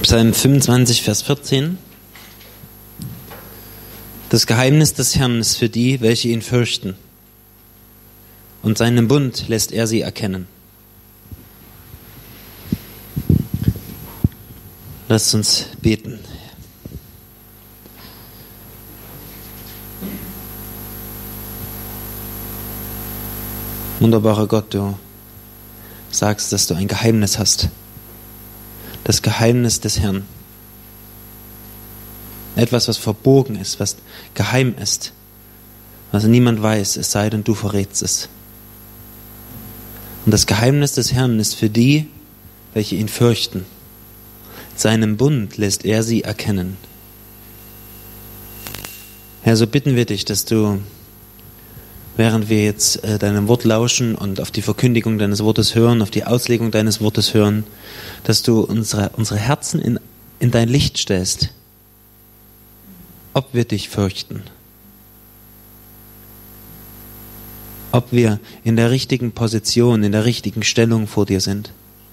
Psalm 25, Vers 14. Das Geheimnis des Herrn ist für die, welche ihn fürchten. Und seinen Bund lässt er sie erkennen. Lasst uns beten. Wunderbarer Gott, du sagst, dass du ein Geheimnis hast. Das Geheimnis des Herrn. Etwas, was verborgen ist, was geheim ist, was niemand weiß, es sei denn, du verrätst es. Und das Geheimnis des Herrn ist für die, welche ihn fürchten. Seinen Bund lässt er sie erkennen. Herr, so bitten wir dich, dass du, während wir jetzt deinem Wort lauschen und auf die Verkündigung deines Wortes hören, auf die Auslegung deines Wortes hören, dass du unsere Herzen in dein Licht stellst, ob wir dich fürchten, ob wir in der richtigen Position, in der richtigen Stellung vor dir sind.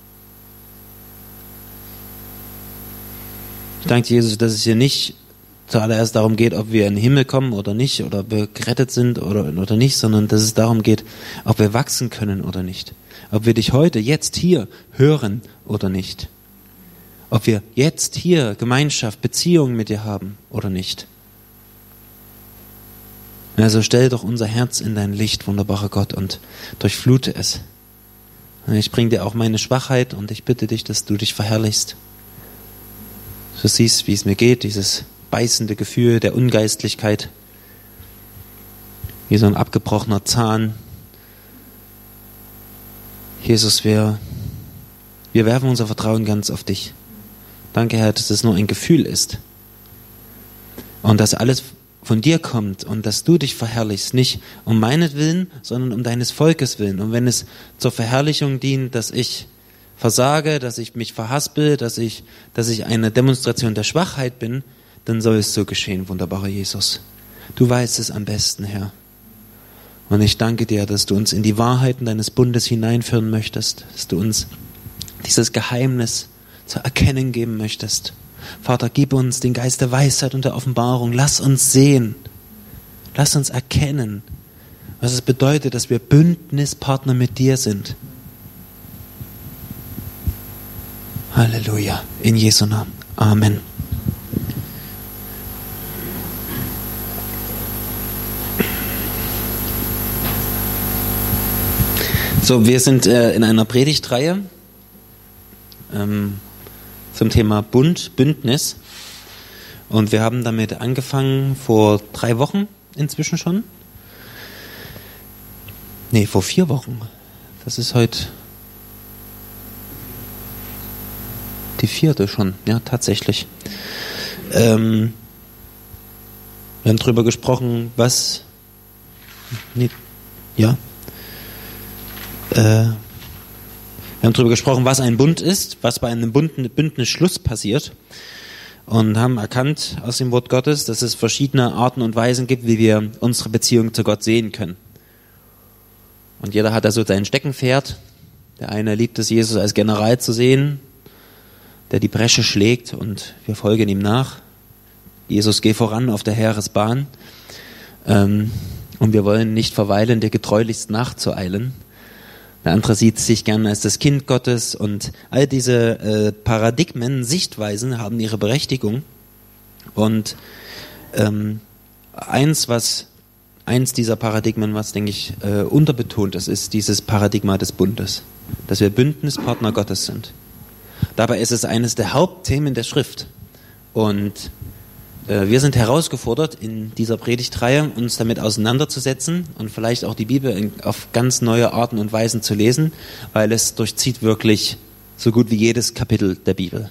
Ich danke dir, Jesus, dass es hier nicht zuallererst darum geht, ob wir in den Himmel kommen oder nicht, oder ob wir gerettet sind oder nicht, sondern dass es darum geht, ob wir wachsen können oder nicht. Ob wir dich heute, jetzt hier hören oder nicht. Ob wir jetzt hier Gemeinschaft, Beziehung mit dir haben oder nicht. Also stell doch unser Herz in dein Licht, wunderbarer Gott, und durchflute es. Ich bringe dir auch meine Schwachheit und ich bitte dich, dass du dich verherrlichst. Du siehst, wie es mir geht, dieses beißende Gefühl der Ungeistlichkeit, wie so ein abgebrochener Zahn. Jesus, wir werfen unser Vertrauen ganz auf dich. Danke, Herr, dass es nur ein Gefühl ist und dass alles von dir kommt und dass du dich verherrlichst, nicht um meinetwillen, sondern um deines Volkes willen. Und wenn es zur Verherrlichung dient, dass ich versage, dass ich mich verhaspel, dass ich eine Demonstration der Schwachheit bin, dann soll es so geschehen, wunderbarer Jesus. Du weißt es am besten, Herr. Und ich danke dir, dass du uns in die Wahrheiten deines Bundes hineinführen möchtest, dass du uns dieses Geheimnis zu erkennen geben möchtest. Vater, gib uns den Geist der Weisheit und der Offenbarung. Lass uns sehen, lass uns erkennen, was es bedeutet, dass wir Bündnispartner mit dir sind. Halleluja, in Jesu Namen. Amen. So, wir sind in einer Predigtreihe zum Thema Bund, Bündnis. Und wir haben damit angefangen vor 3 Wochen inzwischen schon. Nee, vor 4 Wochen. Das ist heute die 4. schon, ja, tatsächlich. Wir haben drüber gesprochen, was... Nee, ja. Wir haben darüber gesprochen, was ein Bund ist, was bei einem Bündnisschluss passiert, und haben erkannt aus dem Wort Gottes, dass es verschiedene Arten und Weisen gibt, wie wir unsere Beziehung zu Gott sehen können. Und jeder hat da so sein Steckenpferd. Der eine liebt es, Jesus als General zu sehen, der die Bresche schlägt, und wir folgen ihm nach. Jesus, geh voran auf der Heeresbahn. Und wir wollen nicht verweilen, dir getreulichst nachzueilen. Der andere sieht sich gerne als das Kind Gottes, und all diese Paradigmen, Sichtweisen haben ihre Berechtigung. Und eins dieser Paradigmen, was, denke ich, unterbetont ist dieses Paradigma des Bundes, dass wir Bündnispartner Gottes sind. Dabei ist es eines der Hauptthemen der Schrift. Und wir sind herausgefordert, in dieser Predigtreihe uns damit auseinanderzusetzen und vielleicht auch die Bibel auf ganz neue Arten und Weisen zu lesen, weil es durchzieht wirklich so gut wie jedes Kapitel der Bibel.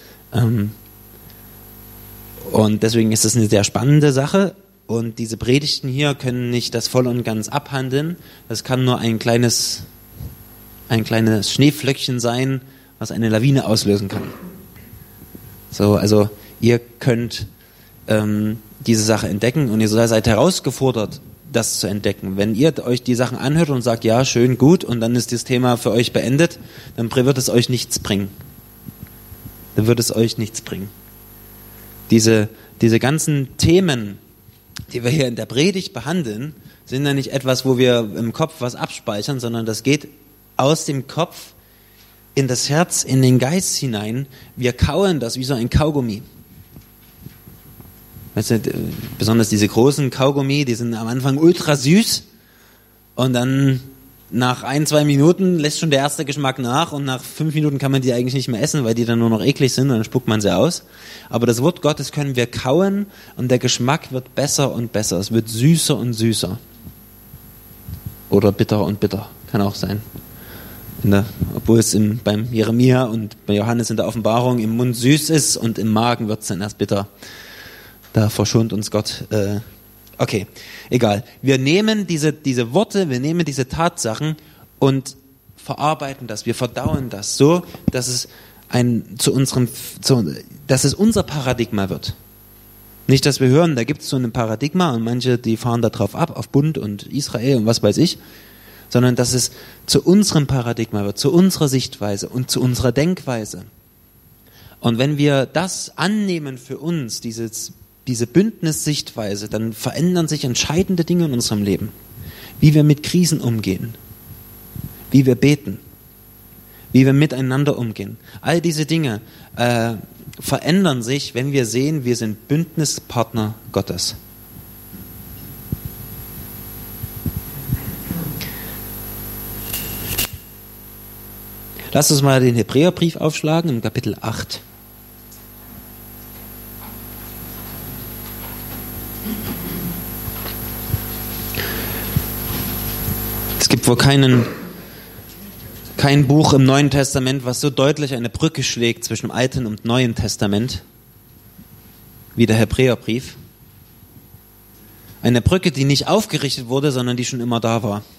Und deswegen ist es eine sehr spannende Sache, und diese Predigten hier können nicht das voll und ganz abhandeln. Das kann nur ein kleines Schneeflöckchen sein, was eine Lawine auslösen kann. So, also ihr könnt diese Sache entdecken, und ihr seid herausgefordert, das zu entdecken. Wenn ihr euch die Sachen anhört und sagt, ja, schön, gut, und dann ist das Thema für euch beendet, dann wird es euch nichts bringen. dann wird es euch nichts bringen. Diese ganzen Themen, die wir hier in der Predigt behandeln, sind ja nicht etwas, wo wir im Kopf was abspeichern, sondern das geht aus dem Kopf in das Herz, in den Geist hinein. Wir kauen das wie so ein Kaugummi. Weißt du, besonders diese großen Kaugummi, die sind am Anfang ultra süß und dann nach 1-2 Minuten lässt schon der erste Geschmack nach und nach 5 Minuten kann man die eigentlich nicht mehr essen, weil die dann nur noch eklig sind und dann spuckt man sie aus. Aber das Wort Gottes können wir kauen und der Geschmack wird besser und besser. Es wird süßer und süßer. Oder bitter und bitter, kann auch sein. Obwohl es beim Jeremia und bei Johannes in der Offenbarung im Mund süß ist und im Magen wird es dann erst bitter. Da verschont uns Gott. Okay, egal. Wir nehmen diese Worte, wir nehmen diese Tatsachen und verarbeiten das. Wir verdauen das so, dass es dass es unser Paradigma wird. Nicht, dass wir hören, da gibt es so ein Paradigma und manche, die fahren da drauf ab, auf Bund und Israel und was weiß ich, sondern dass es zu unserem Paradigma wird, zu unserer Sichtweise und zu unserer Denkweise. Und wenn wir das annehmen für uns, diese Bündnissichtweise, dann verändern sich entscheidende Dinge in unserem Leben. Wie wir mit Krisen umgehen, wie wir beten, wie wir miteinander umgehen. All diese Dinge verändern sich, wenn wir sehen, wir sind Bündnispartner Gottes. Lass uns mal den Hebräerbrief aufschlagen im Kapitel 8. Es gibt wohl kein Buch im Neuen Testament, was so deutlich eine Brücke schlägt zwischen dem Alten und Neuen Testament wie der Hebräerbrief. Eine Brücke, die nicht aufgerichtet wurde, sondern die schon immer da war.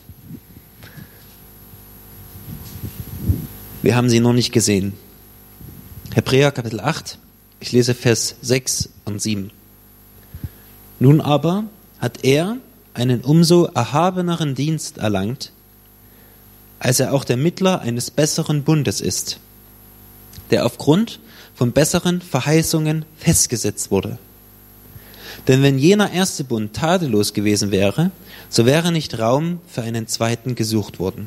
Wir haben sie noch nicht gesehen. Hebräer Kapitel 8, ich lese Vers 6 und 7. Nun aber hat er einen umso erhabeneren Dienst erlangt, als er auch der Mittler eines besseren Bundes ist, der aufgrund von besseren Verheißungen festgesetzt wurde. Denn wenn jener erste Bund tadellos gewesen wäre, so wäre nicht Raum für einen zweiten gesucht worden.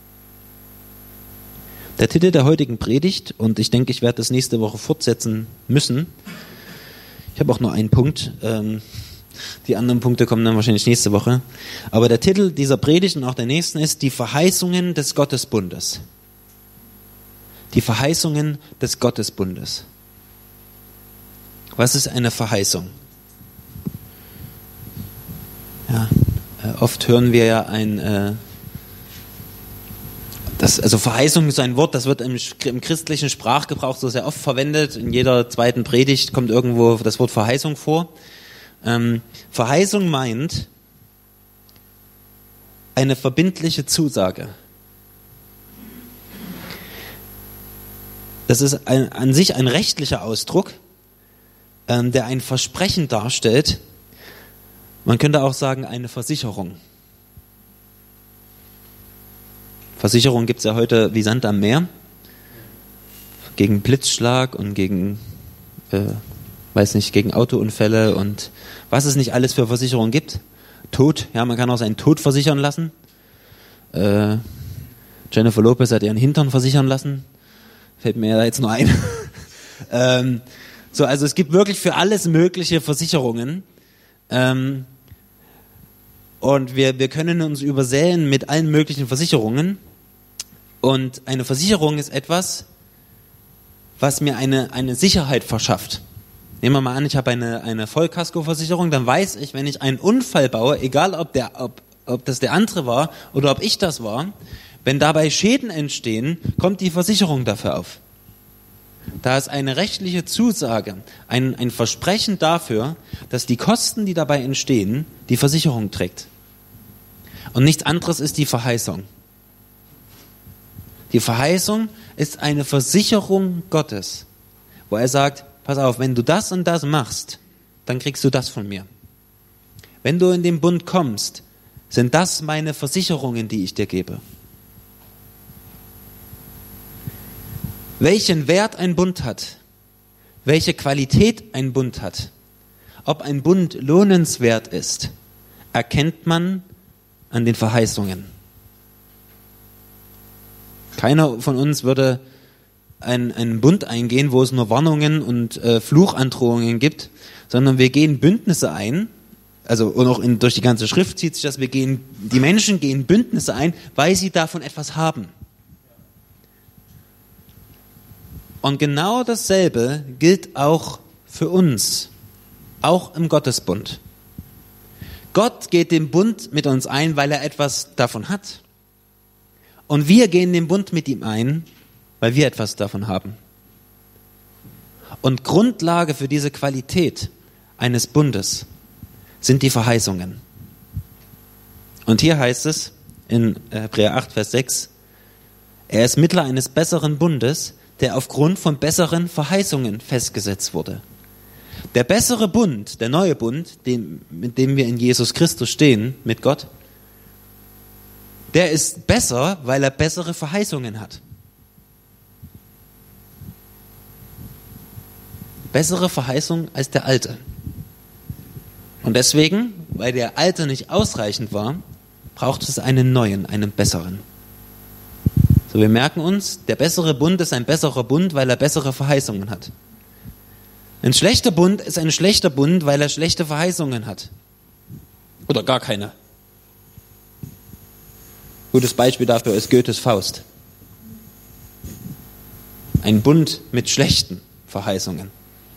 Der Titel der heutigen Predigt, und ich denke, ich werde das nächste Woche fortsetzen müssen. Ich habe auch nur einen Punkt. Die anderen Punkte kommen dann wahrscheinlich nächste Woche. Aber der Titel dieser Predigt und auch der nächsten ist die Verheißungen des Gottesbundes. Die Verheißungen des Gottesbundes. Was ist eine Verheißung? Ja, oft hören wir ja also Verheißung ist ein Wort, das wird im christlichen Sprachgebrauch so sehr oft verwendet. In jeder zweiten Predigt kommt irgendwo das Wort Verheißung vor. Verheißung meint eine verbindliche Zusage. Das ist an sich ein rechtlicher Ausdruck, der ein Versprechen darstellt. Man könnte auch sagen, eine Versicherung. Versicherung gibt es ja heute wie Sand am Meer. Gegen Blitzschlag und gegen Autounfälle und was es nicht alles für Versicherungen gibt. Tod, ja, man kann auch seinen Tod versichern lassen. Jennifer Lopez hat ihren Hintern versichern lassen. Fällt mir ja jetzt nur ein. Also es gibt wirklich für alles mögliche Versicherungen. Und wir können uns übersäen mit allen möglichen Versicherungen. Und eine Versicherung ist etwas, was mir eine Sicherheit verschafft. Nehmen wir mal an, ich habe eine Vollkaskoversicherung, dann weiß ich, wenn ich einen Unfall baue, egal ob das der andere war oder ob ich das war, wenn dabei Schäden entstehen, kommt die Versicherung dafür auf. Da ist eine rechtliche Zusage, ein Versprechen dafür, dass die Kosten, die dabei entstehen, die Versicherung trägt. Und nichts anderes ist die Verheißung. Die Verheißung ist eine Versicherung Gottes, wo er sagt, pass auf, wenn du das und das machst, dann kriegst du das von mir. Wenn du in den Bund kommst, sind das meine Versicherungen, die ich dir gebe. Welchen Wert ein Bund hat, welche Qualität ein Bund hat, ob ein Bund lohnenswert ist, erkennt man an den Verheißungen. Keiner von uns würde einen Bund eingehen, wo es nur Warnungen und Fluchandrohungen gibt, sondern wir gehen Bündnisse ein, also und auch durch die ganze Schrift zieht sich das, die Menschen gehen Bündnisse ein, weil sie davon etwas haben. Und genau dasselbe gilt auch für uns, auch im Gottesbund. Gott geht den Bund mit uns ein, weil er etwas davon hat. Und wir gehen den Bund mit ihm ein, weil wir etwas davon haben. Und Grundlage für diese Qualität eines Bundes sind die Verheißungen. Und hier heißt es in Hebräer 8, Vers 6, er ist Mittler eines besseren Bundes, der aufgrund von besseren Verheißungen festgesetzt wurde. Der bessere Bund, der neue Bund, mit dem wir in Jesus Christus stehen, mit Gott, der ist besser, weil er bessere Verheißungen hat. Bessere Verheißung als der alte. Und deswegen, weil der alte nicht ausreichend war, braucht es einen neuen, einen besseren. So, wir merken uns, der bessere Bund ist ein besserer Bund, weil er bessere Verheißungen hat. Ein schlechter Bund ist ein schlechter Bund, weil er schlechte Verheißungen hat. Oder gar keine. Gutes Beispiel dafür ist Goethes Faust. Ein Bund mit schlechten Verheißungen.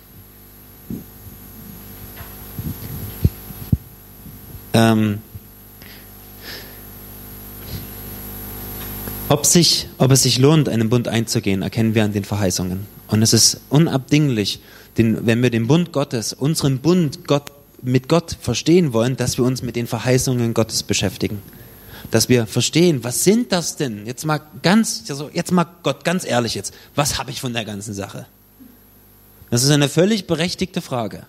Ob es sich lohnt, einen Bund einzugehen, erkennen wir an den Verheißungen. Und es ist unabdinglich, wenn wir den Bund Gottes, unseren Bund mit Gott verstehen wollen, dass wir uns mit den Verheißungen Gottes beschäftigen. Dass wir verstehen, was sind das denn? Jetzt mal Gott, ganz ehrlich jetzt, was habe ich von der ganzen Sache? Das ist eine völlig berechtigte Frage.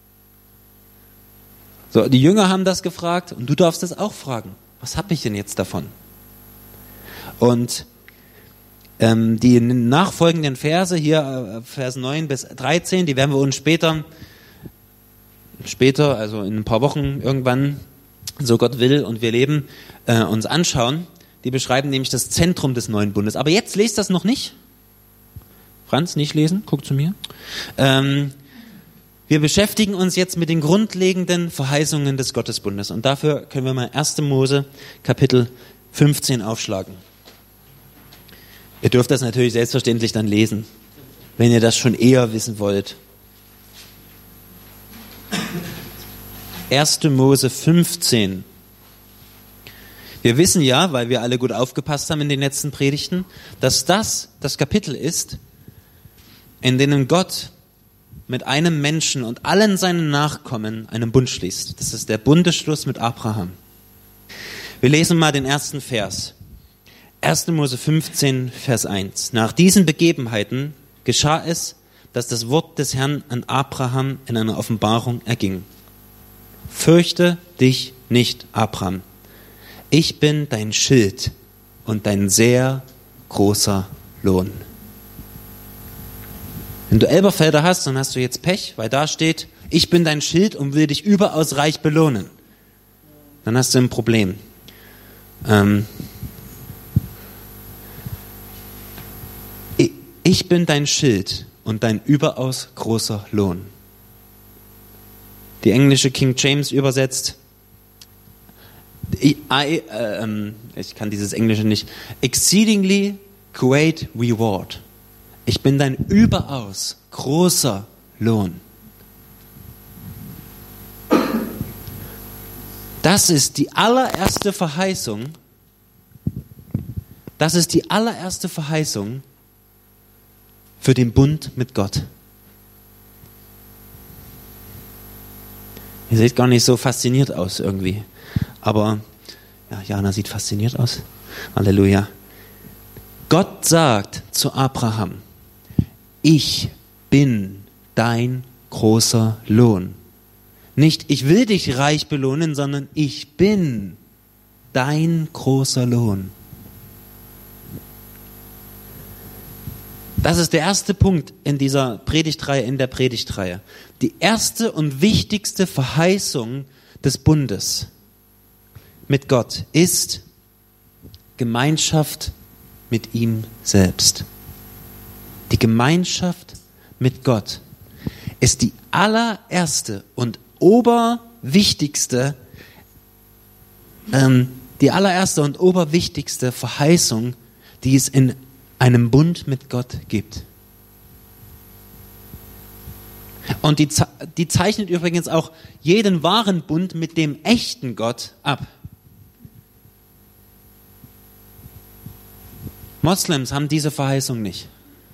So, die Jünger haben das gefragt und du darfst das auch fragen. Was habe ich denn jetzt davon? Und die nachfolgenden Verse hier, Vers 9 bis 13, die werden wir uns später, also in ein paar Wochen irgendwann, so Gott will und wir leben, uns anschauen. Die beschreiben nämlich das Zentrum des neuen Bundes. Aber jetzt lest das noch nicht. Franz, nicht lesen, guck zu mir. Wir beschäftigen uns jetzt mit den grundlegenden Verheißungen des Gottesbundes. Und dafür können wir mal 1. Mose Kapitel 15 aufschlagen. Ihr dürft das natürlich selbstverständlich dann lesen, wenn ihr das schon eher wissen wollt. 1. Mose 15. Wir wissen ja, weil wir alle gut aufgepasst haben in den letzten Predigten, dass das Kapitel ist, in dem Gott mit einem Menschen und allen seinen Nachkommen einen Bund schließt. Das ist der Bundesschluss mit Abraham. Wir lesen mal den ersten Vers. 1. Mose 15, Vers 1. Nach diesen Begebenheiten geschah es, dass das Wort des Herrn an Abraham in einer Offenbarung erging. Fürchte dich nicht, Abraham. Ich bin dein Schild und dein sehr großer Lohn. Wenn du Elberfelder hast, dann hast du jetzt Pech, weil da steht, ich bin dein Schild und will dich überaus reich belohnen. Dann hast du ein Problem. Ich bin dein Schild und dein überaus großer Lohn. Die englische King James übersetzt, ich kann dieses Englische nicht, exceedingly great reward. Ich bin dein überaus großer Lohn. Das ist die allererste Verheißung. Das ist die allererste Verheißung für den Bund mit Gott. Ihr seht gar nicht so fasziniert aus irgendwie. Aber ja, Jana sieht fasziniert aus. Halleluja. Gott sagt zu Abraham, ich bin dein großer Lohn. Nicht, ich will dich reich belohnen, sondern ich bin dein großer Lohn. Das ist der erste Punkt in dieser Predigtreihe, in der Predigtreihe. Die erste und wichtigste Verheißung des Bundes mit Gott ist Gemeinschaft mit ihm selbst. Die Gemeinschaft mit Gott ist die allererste und oberwichtigste Verheißung, die es in einem Bund mit Gott gibt. Und die zeichnet übrigens auch jeden wahren Bund mit dem echten Gott ab. Moslems haben diese Verheißung nicht.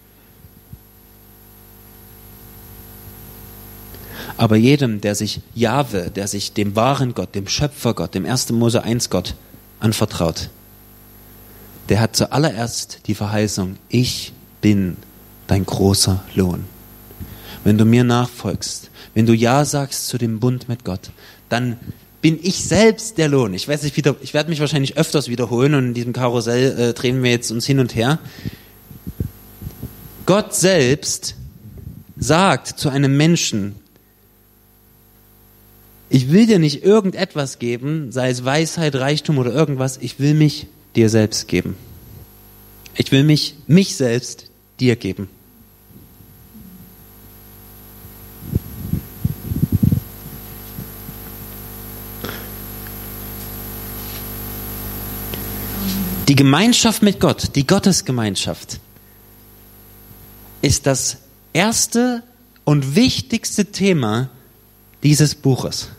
Aber jedem, der sich Jahwe, der sich dem wahren Gott, dem Schöpfergott, dem 1. Mose 1 Gott anvertraut, der hat zuallererst die Verheißung, ich bin dein großer Lohn. Wenn du mir nachfolgst, wenn du Ja sagst zu dem Bund mit Gott, dann bin ich selbst der Lohn. Ich werde mich wahrscheinlich öfters wiederholen und in diesem Karussell drehen wir jetzt uns hin und her. Gott selbst sagt zu einem Menschen, ich will dir nicht irgendetwas geben, sei es Weisheit, Reichtum oder irgendwas, ich will mich dir selbst geben. Ich will mich selbst dir geben. Die Gemeinschaft mit Gott, die Gottesgemeinschaft, ist das erste und wichtigste Thema dieses Buches.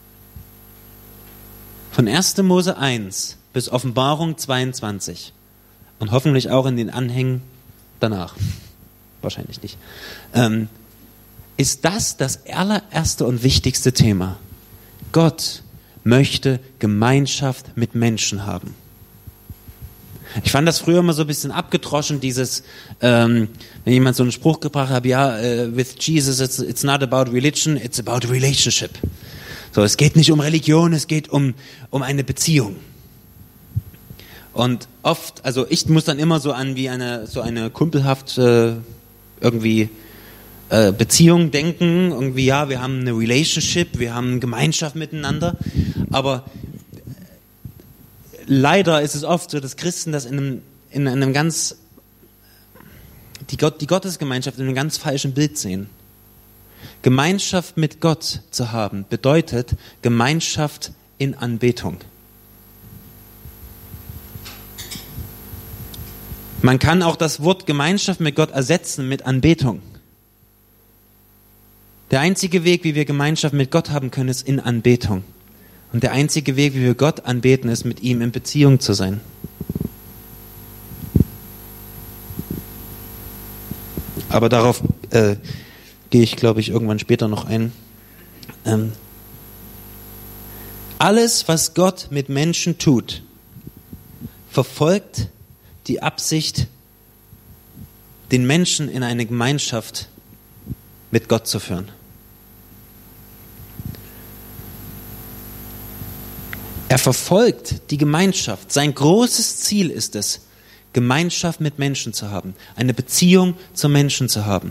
Von 1. Mose 1 bis Offenbarung 22 und hoffentlich auch in den Anhängen danach, wahrscheinlich nicht, ist das allererste und wichtigste Thema. Gott möchte Gemeinschaft mit Menschen haben. Ich fand das früher immer so ein bisschen abgedroschen, wenn jemand so einen Spruch gebracht hat, with Jesus it's not about religion, it's about relationship. So, es geht nicht um Religion, es geht um eine Beziehung. Und oft, also ich muss dann immer so an wie eine kumpelhaft Beziehung denken, irgendwie, ja, wir haben eine Relationship, wir haben Gemeinschaft miteinander, aber leider ist es oft so, dass Christen das die Gottesgemeinschaft in einem ganz falschen Bild sehen. Gemeinschaft mit Gott zu haben, bedeutet Gemeinschaft in Anbetung. Man kann auch das Wort Gemeinschaft mit Gott ersetzen mit Anbetung. Der einzige Weg, wie wir Gemeinschaft mit Gott haben können, ist in Anbetung. Und der einzige Weg, wie wir Gott anbeten, ist, mit ihm in Beziehung zu sein. Aber darauf gehe ich, glaube ich, irgendwann später noch ein. Alles, was Gott mit Menschen tut, verfolgt die Absicht, den Menschen in eine Gemeinschaft mit Gott zu führen. Er verfolgt die Gemeinschaft. Sein großes Ziel ist es, Gemeinschaft mit Menschen zu haben, eine Beziehung zu Menschen zu haben.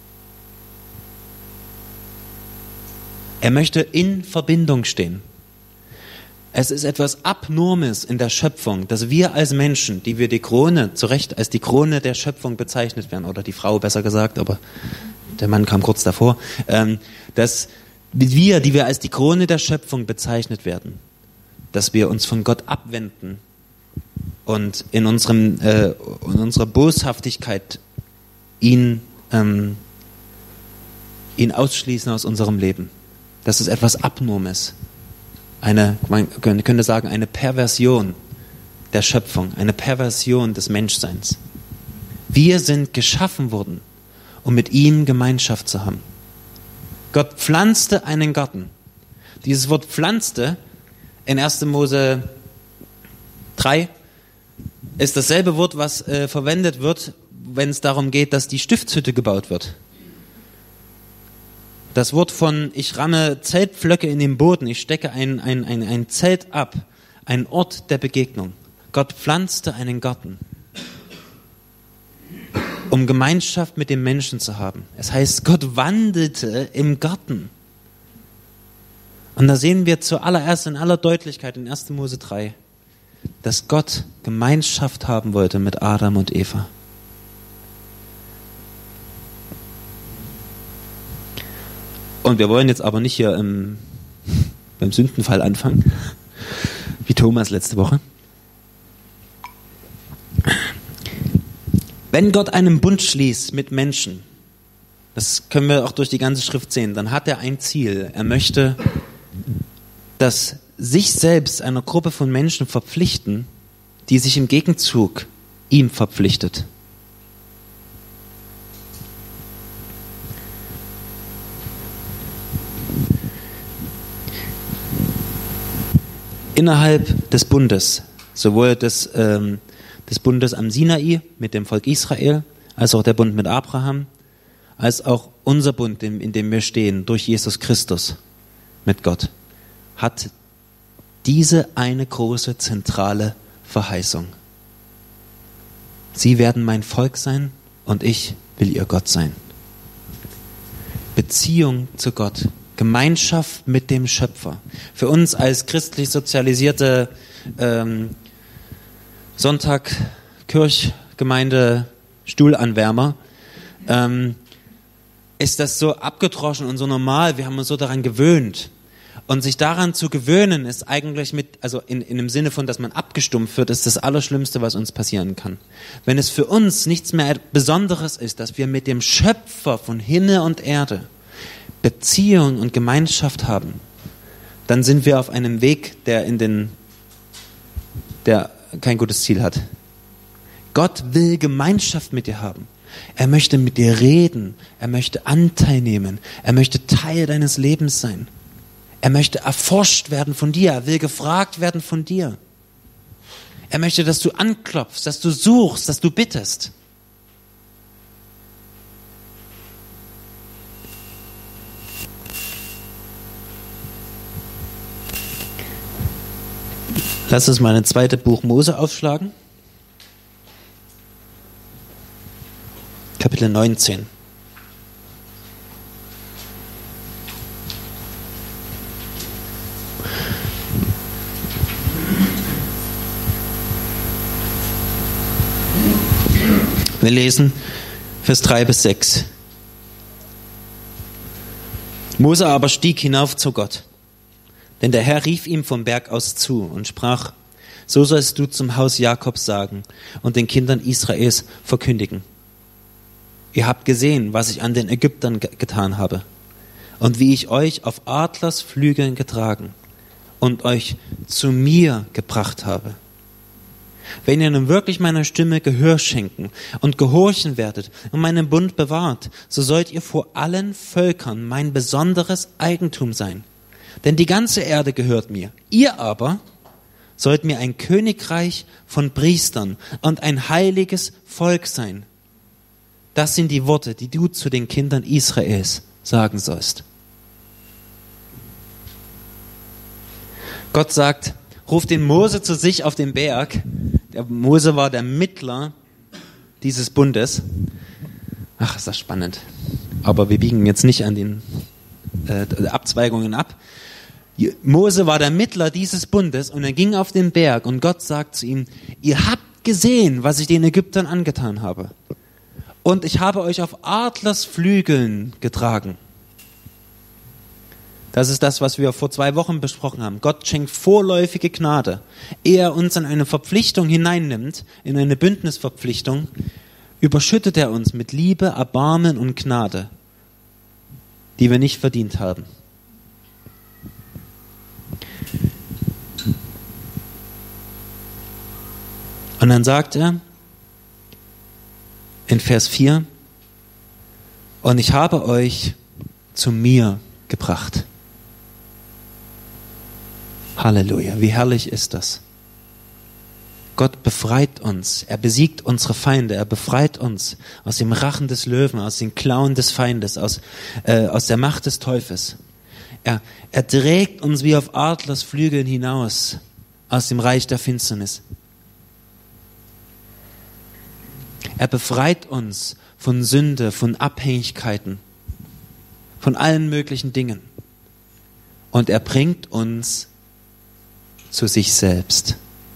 Er möchte in Verbindung stehen. Es ist etwas Abnormes in der Schöpfung, dass wir als Menschen, die wir die Krone, zu Recht als die Krone der Schöpfung bezeichnet werden, oder die Frau besser gesagt, aber der Mann kam kurz davor, dass wir, die wir als die Krone der Schöpfung bezeichnet werden, dass wir uns von Gott abwenden und in unserer Boshaftigkeit ihn ausschließen aus unserem Leben. Das ist etwas Abnormes. Man könnte sagen, eine Perversion der Schöpfung, eine Perversion des Menschseins. Wir sind geschaffen worden, um mit ihm Gemeinschaft zu haben. Gott pflanzte einen Garten. Dieses Wort pflanzte in 1. Mose 3 ist dasselbe Wort, was verwendet wird, wenn es darum geht, dass die Stiftshütte gebaut wird. Das Wort von, ich ramme Zeltpflöcke in den Boden, ich stecke ein Zelt ab, ein Ort der Begegnung. Gott pflanzte einen Garten. um Gemeinschaft mit dem Menschen zu haben. Es heißt, Gott wandelte im Garten. Und da sehen wir zuallererst in aller Deutlichkeit in 1. Mose 3, dass Gott Gemeinschaft haben wollte mit Adam und Eva. Und wir wollen jetzt aber nicht hier beim Sündenfall anfangen, wie Thomas letzte Woche. Wenn Gott einen Bund schließt mit Menschen, das können wir auch durch die ganze Schrift sehen, dann hat er ein Ziel. Er möchte, dass sich selbst einer Gruppe von Menschen verpflichten, die sich im Gegenzug ihm verpflichtet. Innerhalb des Bundes, sowohl des Bundes am Sinai mit dem Volk Israel, als auch der Bund mit Abraham, als auch unser Bund, in dem wir stehen, durch Jesus Christus mit Gott, hat diese eine große zentrale Verheißung. Sie werden mein Volk sein und ich will ihr Gott sein. Beziehung zu Gott, Gemeinschaft mit dem Schöpfer. Für uns als christlich sozialisierte Sonntag, Kirchgemeinde, Stuhlanwärmer, ist das so abgedroschen und so normal. Wir haben uns so daran gewöhnt. Und sich daran zu gewöhnen, ist eigentlich in dem Sinne von, dass man abgestumpft wird, ist das Allerschlimmste, was uns passieren kann. Wenn es für uns nichts mehr Besonderes ist, dass wir mit dem Schöpfer von Himmel und Erde Beziehung und Gemeinschaft haben, dann sind wir auf einem Weg, der kein gutes Ziel hat. Gott will Gemeinschaft mit dir haben. Er möchte mit dir reden. Er möchte Anteil nehmen. Er möchte Teil deines Lebens sein. Er möchte erforscht werden von dir. Er will gefragt werden von dir. Er möchte, dass du anklopfst, dass du suchst, dass du bittest. Lass uns mal ein zweites Buch Mose aufschlagen. Kapitel 19. Wir lesen Vers 3 bis 6. Mose aber stieg hinauf zu Gott. Denn der Herr rief ihm vom Berg aus zu und sprach, so sollst du zum Haus Jakobs sagen und den Kindern Israels verkündigen. Ihr habt gesehen, was ich an den Ägyptern getan habe und wie ich euch auf Adlers Flügeln getragen und euch zu mir gebracht habe. Wenn ihr nun wirklich meiner Stimme Gehör schenken und gehorchen werdet und meinen Bund bewahrt, so sollt ihr vor allen Völkern mein besonderes Eigentum sein. Denn die ganze Erde gehört mir. Ihr aber sollt mir ein Königreich von Priestern und ein heiliges Volk sein. Das sind die Worte, die du zu den Kindern Israels sagen sollst. Gott sagt, ruft den Mose zu sich auf den Berg. Der Mose war der Mittler dieses Bundes. Ach, ist das spannend. Aber wir biegen jetzt nicht an den Abzweigungen ab. Mose war der Mittler dieses Bundes und er ging auf den Berg und Gott sagt zu ihm, ihr habt gesehen, was ich den Ägyptern angetan habe. Und ich habe euch auf Adlers Flügeln getragen. Das ist das, was wir vor 2 Wochen besprochen haben. Gott schenkt vorläufige Gnade. Ehe er uns in eine Verpflichtung hineinnimmt, in eine Bündnisverpflichtung, überschüttet er uns mit Liebe, Erbarmen und Gnade, die wir nicht verdient haben. Und dann sagt er in Vers 4, und ich habe euch zu mir gebracht. Halleluja, wie herrlich ist das. Gott befreit uns, er besiegt unsere Feinde, er befreit uns aus dem Rachen des Löwen, aus den Klauen des Feindes, aus der Macht des Teufels. Er trägt uns wie auf Adlers Flügeln hinaus aus dem Reich der Finsternis. Er befreit uns von Sünde, von Abhängigkeiten, von allen möglichen Dingen. Und er bringt uns zu sich selbst.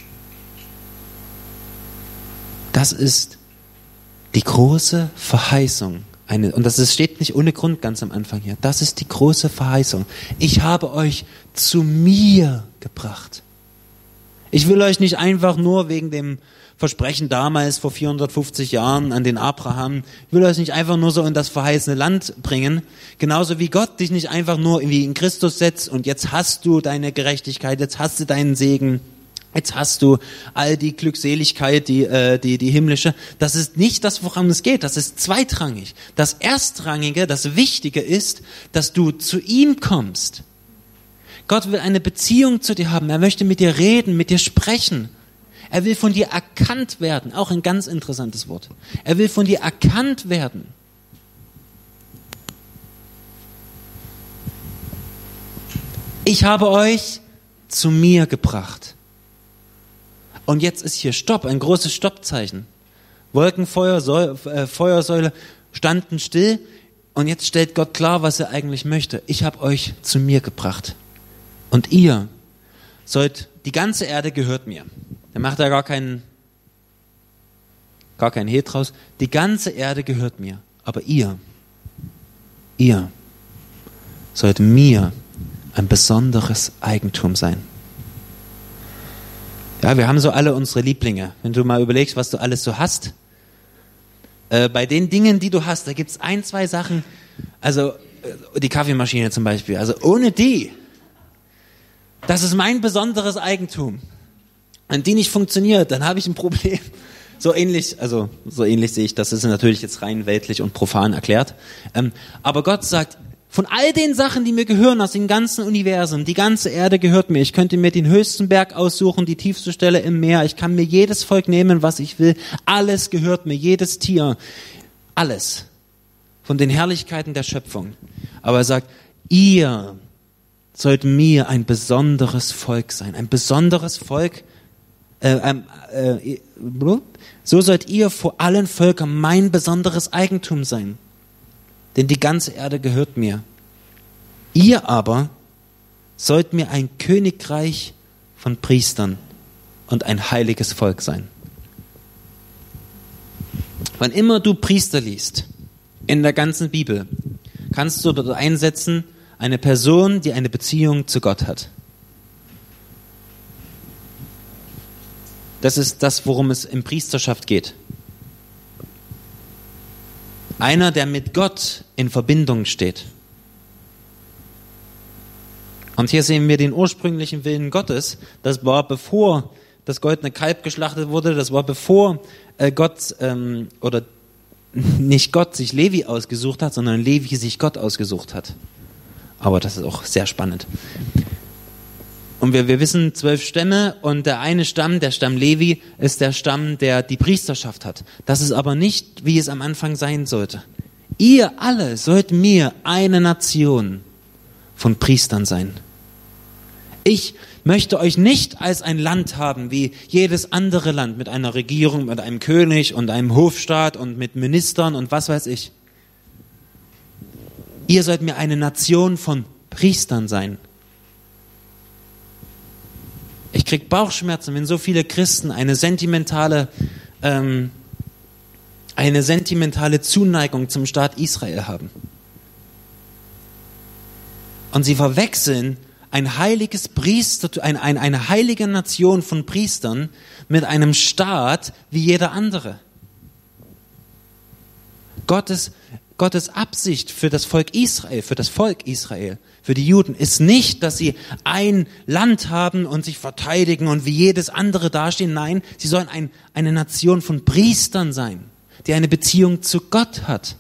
Das ist die große Verheißung. Und das steht nicht ohne Grund ganz am Anfang hier. Das ist die große Verheißung. Ich habe euch zu mir gebracht. Ich will euch nicht einfach nur wegen dem Versprechen damals vor 450 Jahren an den Abraham, ich will euch nicht einfach nur so in das verheißene Land bringen, genauso wie Gott dich nicht einfach nur irgendwie in Christus setzt und jetzt hast du deine Gerechtigkeit, jetzt hast du deinen Segen, jetzt hast du all die Glückseligkeit, die himmlische. Das ist nicht das, woran es geht, das ist zweitrangig. Das Erstrangige, das Wichtige ist, dass du zu ihm kommst. Gott will eine Beziehung zu dir haben, er möchte mit dir reden, mit dir sprechen. Er will von dir erkannt werden, auch ein ganz interessantes Wort. Er will von dir erkannt werden. Ich habe euch zu mir gebracht. Und jetzt ist hier Stopp, ein großes Stoppzeichen. Wolken, Feuersäule standen still und jetzt stellt Gott klar, was er eigentlich möchte. Ich habe euch zu mir gebracht. Und ihr sollt, die ganze Erde gehört mir. Da macht er gar keinen Hehl draus. Die ganze Erde gehört mir. Aber ihr sollt mir ein besonderes Eigentum sein. Ja, wir haben so alle unsere Lieblinge. Wenn du mal überlegst, was du alles so hast. Bei den Dingen, die du hast, da gibt es 1, 2 Sachen. Also die Kaffeemaschine zum Beispiel. Also ohne die, das ist mein besonderes Eigentum. Wenn die nicht funktioniert, dann habe ich ein Problem. So ähnlich sehe ich, das ist natürlich jetzt rein weltlich und profan erklärt. Aber Gott sagt, von all den Sachen, die mir gehören aus dem ganzen Universum, die ganze Erde gehört mir. Ich könnte mir den höchsten Berg aussuchen, die tiefste Stelle im Meer. Ich kann mir jedes Volk nehmen, was ich will. Alles gehört mir, jedes Tier. Alles. Von den Herrlichkeiten der Schöpfung. Aber er sagt, ihr sollt mir ein besonderes Volk sein. Ein besonderes Volk. So sollt ihr vor allen Völkern mein besonderes Eigentum sein. Denn die ganze Erde gehört mir. Ihr aber sollt mir ein Königreich von Priestern und ein heiliges Volk sein. Wann immer du Priester liest, in der ganzen Bibel, kannst du dort einsetzen, eine Person, die eine Beziehung zu Gott hat. Das ist das, worum es in Priesterschaft geht. Einer, der mit Gott in Verbindung steht. Und hier sehen wir den ursprünglichen Willen Gottes. Das war bevor das goldene Kalb geschlachtet wurde. Das war bevor nicht Gott sich Levi ausgesucht hat, sondern Levi sich Gott ausgesucht hat. Aber das ist auch sehr spannend. Und wir wissen 12 Stämme und der eine Stamm, der Stamm Levi, ist der Stamm, der die Priesterschaft hat. Das ist aber nicht, wie es am Anfang sein sollte. Ihr alle sollt mir eine Nation von Priestern sein. Ich möchte euch nicht als ein Land haben, wie jedes andere Land, mit einer Regierung, mit einem König und einem Hofstaat und mit Ministern und was weiß ich. Ihr sollt mir eine Nation von Priestern sein. Ich kriege Bauchschmerzen, wenn so viele Christen eine sentimentale Zuneigung zum Staat Israel haben. Und sie verwechseln ein heiliges eine heilige Nation von Priestern mit einem Staat wie jeder andere. Gottes Absicht für das Volk Israel, für die Juden, ist nicht, dass sie ein Land haben und sich verteidigen und wie jedes andere dastehen. Nein, sie sollen eine Nation von Priestern sein, die eine Beziehung zu Gott hat.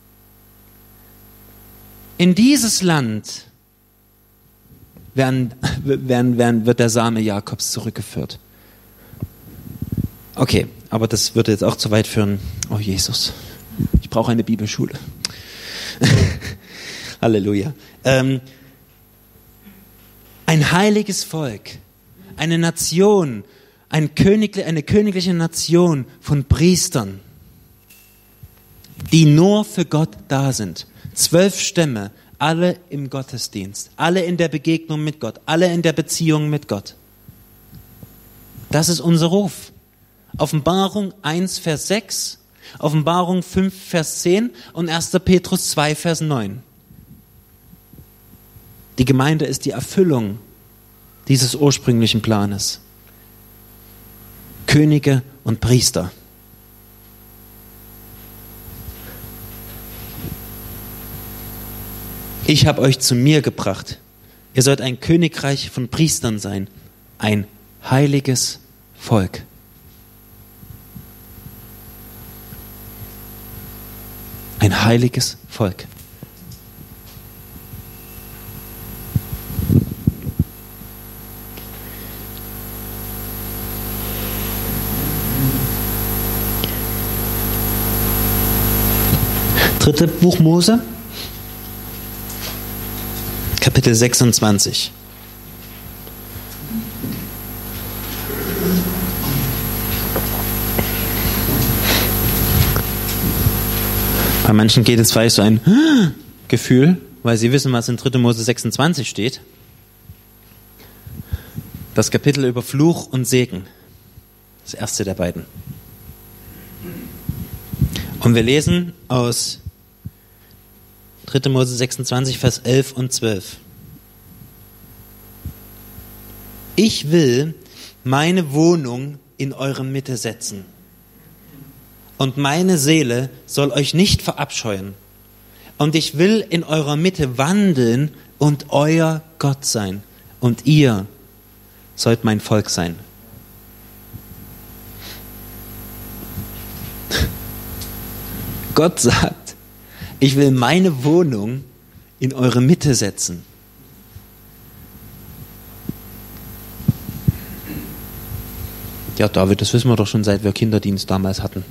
In dieses Land wird der Same Jakobs zurückgeführt. Okay, aber das würde jetzt auch zu weit führen. Oh Jesus, ich brauche eine Bibelschule. Halleluja. Ein heiliges Volk, eine Nation, eine königliche Nation von Priestern. die nur für Gott da sind. 12 Stämme, alle im Gottesdienst, alle in der Begegnung mit Gott, alle in der Beziehung mit Gott. Das ist unser Ruf. Offenbarung 1, Vers 6, Offenbarung 5, Vers 10 und 1. Petrus 2, Vers 9. Die Gemeinde ist die Erfüllung dieses ursprünglichen Planes. Könige und Priester. Ich habe euch zu mir gebracht. Ihr sollt ein Königreich von Priestern sein, ein heiliges Volk. Ein heiliges Volk. Dritte Buch Mose, Kapitel 26. Bei manchen geht es vielleicht so ein Gefühl, weil sie wissen, was in 3. Mose 26 steht. Das Kapitel über Fluch und Segen. Das erste der beiden. Und wir lesen aus 3. Mose 26, Vers 11 und 12. Ich will meine Wohnung in eurer Mitte setzen. Und meine Seele soll euch nicht verabscheuen. Und ich will in eurer Mitte wandeln und euer Gott sein. Und ihr sollt mein Volk sein. Gott sagt, ich will meine Wohnung in eure Mitte setzen. Ja, David, das wissen wir doch schon, seit wir Kinderdienst damals hatten.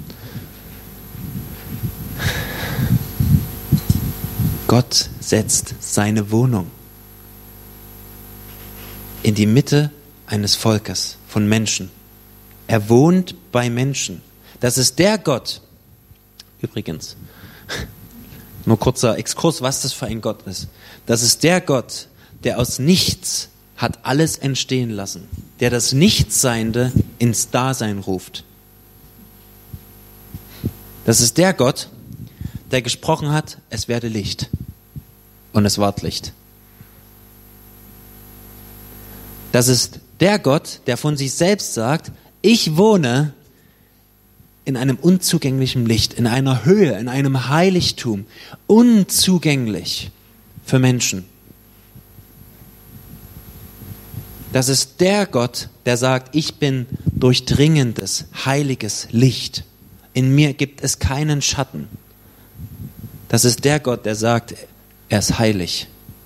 Gott setzt seine Wohnung in die Mitte eines Volkes von Menschen. Er wohnt bei Menschen. Das ist der Gott. Übrigens, nur kurzer Exkurs, was das für ein Gott ist. Das ist der Gott, der aus Nichts hat alles entstehen lassen, der das Nichtseiende ins Dasein ruft. Das ist der Gott, der gesprochen hat, es werde Licht. Und es ward Licht. Das ist der Gott, der von sich selbst sagt, ich wohne in einem unzugänglichen Licht, in einer Höhe, in einem Heiligtum, unzugänglich für Menschen. Das ist der Gott, der sagt, ich bin durchdringendes, heiliges Licht. In mir gibt es keinen Schatten. Das ist der Gott, der sagt, er ist heilig.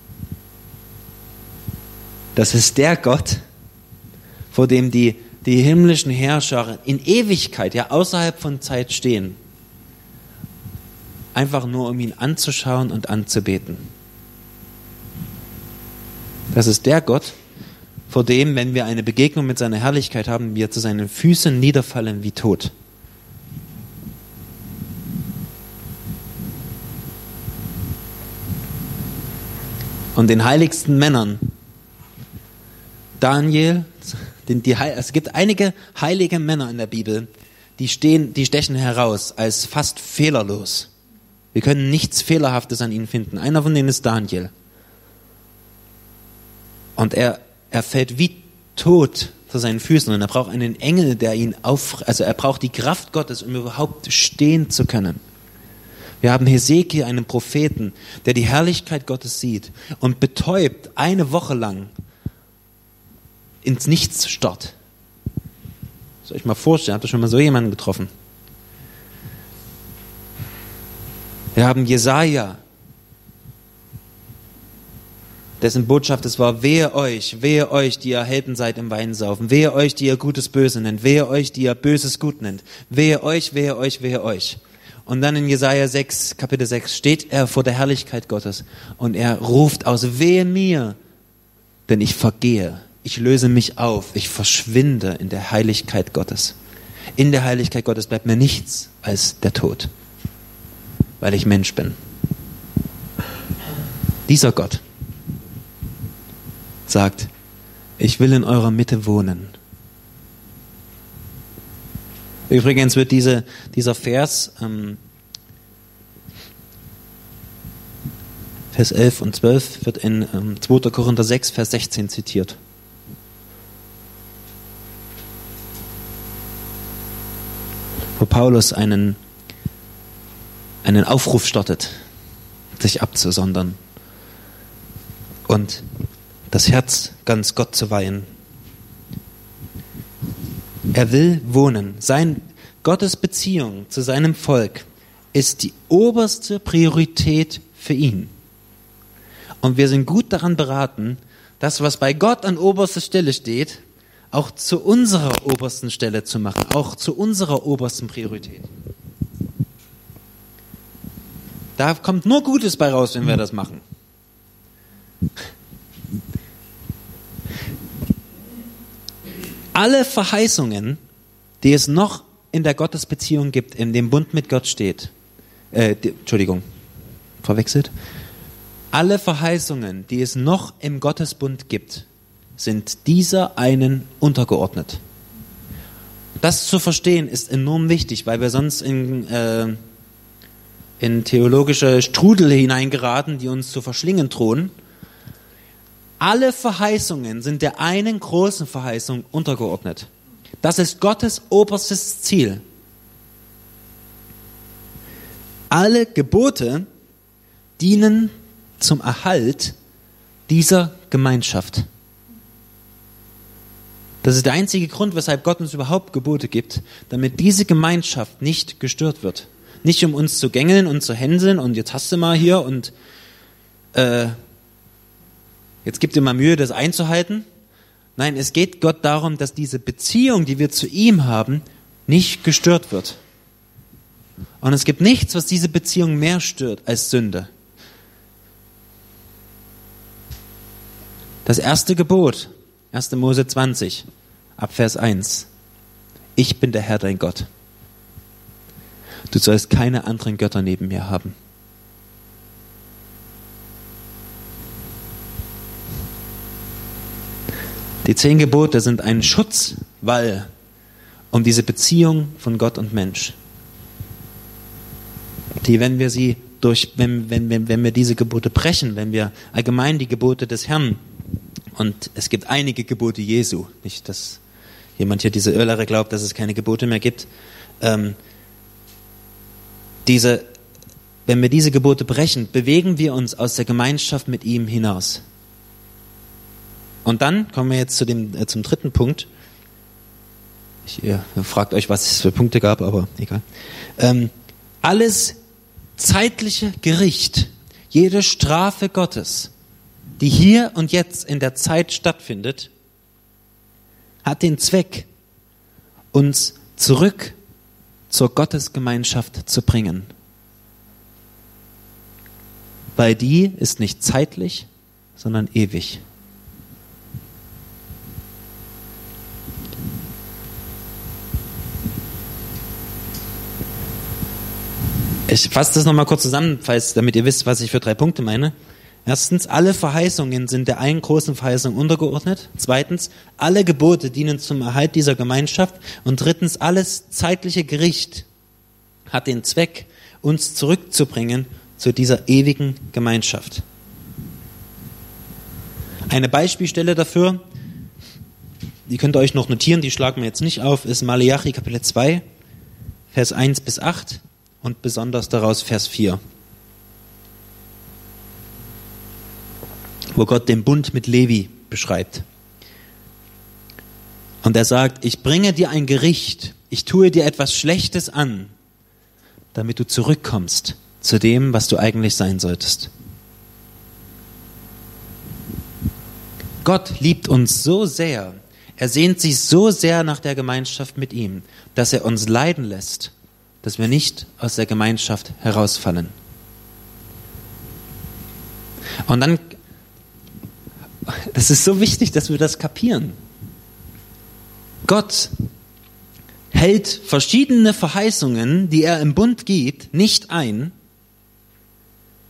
Das ist der Gott, vor dem die himmlischen Herrscher in Ewigkeit, ja außerhalb von Zeit stehen. Einfach nur, um ihn anzuschauen und anzubeten. Das ist der Gott, vor dem, wenn wir eine Begegnung mit seiner Herrlichkeit haben, wir zu seinen Füßen niederfallen wie tot. Und den heiligsten Männern, Daniel, es gibt einige heilige Männer in der Bibel, die stechen heraus als fast fehlerlos. Wir können nichts Fehlerhaftes an ihnen finden. Einer von denen ist Daniel. Und er fällt wie tot zu seinen Füßen und er braucht einen Engel, der ihn er braucht die Kraft Gottes, um überhaupt stehen zu können. Wir haben Hesekiel, einen Propheten, der die Herrlichkeit Gottes sieht und betäubt eine Woche lang ins Nichts starrt. Soll ich mal vorstellen, habt ihr schon mal so jemanden getroffen? Wir haben Jesaja, dessen Botschaft es war, wehe euch, die ihr Helden seid im Weinsaufen, wehe euch, die ihr Gutes böse nennt, wehe euch, die ihr Böses gut nennt, wehe euch, wehe euch, wehe euch. Und dann in Jesaja 6, Kapitel 6 steht er vor der Herrlichkeit Gottes und er ruft aus, wehe mir, denn ich vergehe, ich löse mich auf, ich verschwinde in der Heiligkeit Gottes. In der Heiligkeit Gottes bleibt mir nichts als der Tod. weil ich Mensch bin. Dieser Gott sagt, ich will in eurer Mitte wohnen. Übrigens wird dieser Vers, Vers 11 und 12, wird in 2. Korinther 6, Vers 16 zitiert. Wo Paulus einen Aufruf startet, sich abzusondern und das Herz ganz Gott zu weihen. Er will wohnen. Gottes Beziehung zu seinem Volk ist die oberste Priorität für ihn. Und wir sind gut daran beraten, das, was bei Gott an oberster Stelle steht, auch zu unserer obersten Stelle zu machen, auch zu unserer obersten Priorität. Da kommt nur Gutes bei raus, wenn wir das machen. Alle Verheißungen, die es noch in der Gottesbeziehung gibt, in dem Bund mit Gott steht, verwechselt. Alle Verheißungen, die es noch im Gottesbund gibt, sind dieser einen untergeordnet. Das zu verstehen ist enorm wichtig, weil wir sonst in theologische Strudel hineingeraten, die uns zu verschlingen drohen. Alle Verheißungen sind der einen großen Verheißung untergeordnet. Das ist Gottes oberstes Ziel. Alle Gebote dienen zum Erhalt dieser Gemeinschaft. Das ist der einzige Grund, weshalb Gott uns überhaupt Gebote gibt, damit diese Gemeinschaft nicht gestört wird. Nicht um uns zu gängeln und zu hänseln und jetzt hast du mal hier und jetzt gib dir mal Mühe, das einzuhalten. Nein, es geht Gott darum, dass diese Beziehung, die wir zu ihm haben, nicht gestört wird. Und es gibt nichts, was diese Beziehung mehr stört als Sünde. Das erste Gebot, 1. Mose 20, ab Vers 1. Ich bin der Herr, dein Gott. Du sollst keine anderen Götter neben mir haben. Die 10 Gebote sind ein Schutzwall um diese Beziehung von Gott und Mensch. Die, wenn wir wenn wir diese Gebote brechen, wenn wir allgemein die Gebote des Herrn, und es gibt einige Gebote Jesu, nicht, dass jemand hier diese Irrlehre glaubt, dass es keine Gebote mehr gibt, wenn wir diese Gebote brechen, bewegen wir uns aus der Gemeinschaft mit ihm hinaus. Und dann kommen wir jetzt zum dritten Punkt. Ihr fragt euch, was es für Punkte gab, aber egal. Alles zeitliche Gericht, jede Strafe Gottes, die hier und jetzt in der Zeit stattfindet, hat den Zweck, uns zurück zur Gottesgemeinschaft zu bringen. Weil die ist nicht zeitlich, sondern ewig. Ich fasse das nochmal kurz zusammen, damit ihr wisst, was ich für 3 Punkte meine. Erstens, alle Verheißungen sind der einen großen Verheißung untergeordnet. Zweitens, alle Gebote dienen zum Erhalt dieser Gemeinschaft. Und drittens, alles zeitliche Gericht hat den Zweck, uns zurückzubringen zu dieser ewigen Gemeinschaft. Eine Beispielstelle dafür, die könnt ihr euch noch notieren, die schlagen wir jetzt nicht auf, ist Maleachi Kapitel 2, Vers 1 bis 8 und besonders daraus Vers 4. Wo Gott den Bund mit Levi beschreibt. Und er sagt, ich bringe dir ein Gericht, ich tue dir etwas Schlechtes an, damit du zurückkommst zu dem, was du eigentlich sein solltest. Gott liebt uns so sehr, er sehnt sich so sehr nach der Gemeinschaft mit ihm, dass er uns leiden lässt, dass wir nicht aus der Gemeinschaft herausfallen. Und dann, das ist so wichtig, dass wir das kapieren. Gott hält verschiedene Verheißungen, die er im Bund gibt, nicht ein,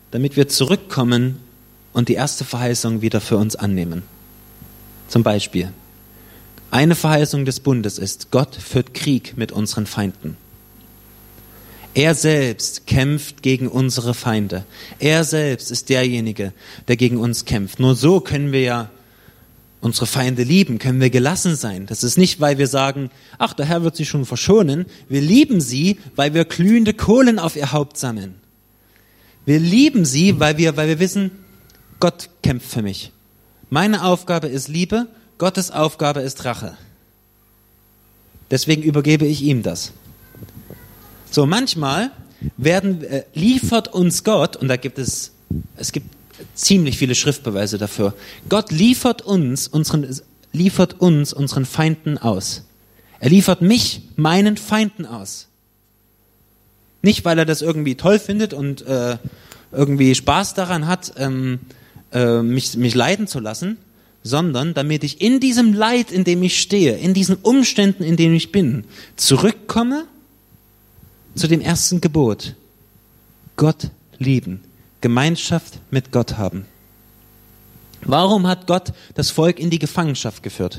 damit wir zurückkommen und die erste Verheißung wieder für uns annehmen. Zum Beispiel, eine Verheißung des Bundes ist, Gott führt Krieg mit unseren Feinden. Er selbst kämpft gegen unsere Feinde. Er selbst ist derjenige, der gegen uns kämpft. Nur so können wir ja unsere Feinde lieben, können wir gelassen sein. Das ist nicht, weil wir sagen, ach, der Herr wird sie schon verschonen. Wir lieben sie, weil wir glühende Kohlen auf ihr Haupt sammeln. Wir lieben sie, weil wir wissen, Gott kämpft für mich. Meine Aufgabe ist Liebe, Gottes Aufgabe ist Rache. Deswegen übergebe ich ihm das. So, manchmal liefert uns Gott, und es gibt ziemlich viele Schriftbeweise dafür, Gott liefert uns unseren Feinden aus. Er liefert mich meinen Feinden aus. Nicht, weil er das irgendwie toll findet und irgendwie Spaß daran hat, mich leiden zu lassen, sondern damit ich in diesem Leid, in dem ich stehe, in diesen Umständen, in denen ich bin, zurückkomme zu dem ersten Gebot. Gott lieben, Gemeinschaft mit Gott haben. Warum hat Gott das Volk in die Gefangenschaft geführt?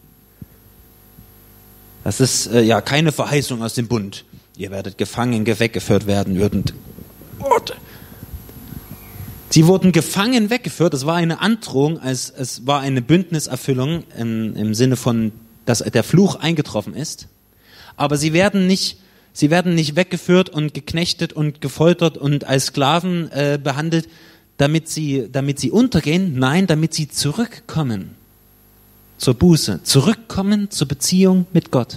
Das ist ja keine Verheißung aus dem Bund. Ihr werdet gefangen, weggeführt werden. Sie wurden gefangen weggeführt. Das war eine Androhung, es war eine Bündniserfüllung im Sinne von, dass der Fluch eingetroffen ist. Aber sie werden nicht weggeführt und geknechtet und gefoltert und als Sklaven behandelt, damit sie untergehen. Nein, damit sie zurückkommen zur Buße, zurückkommen zur Beziehung mit Gott.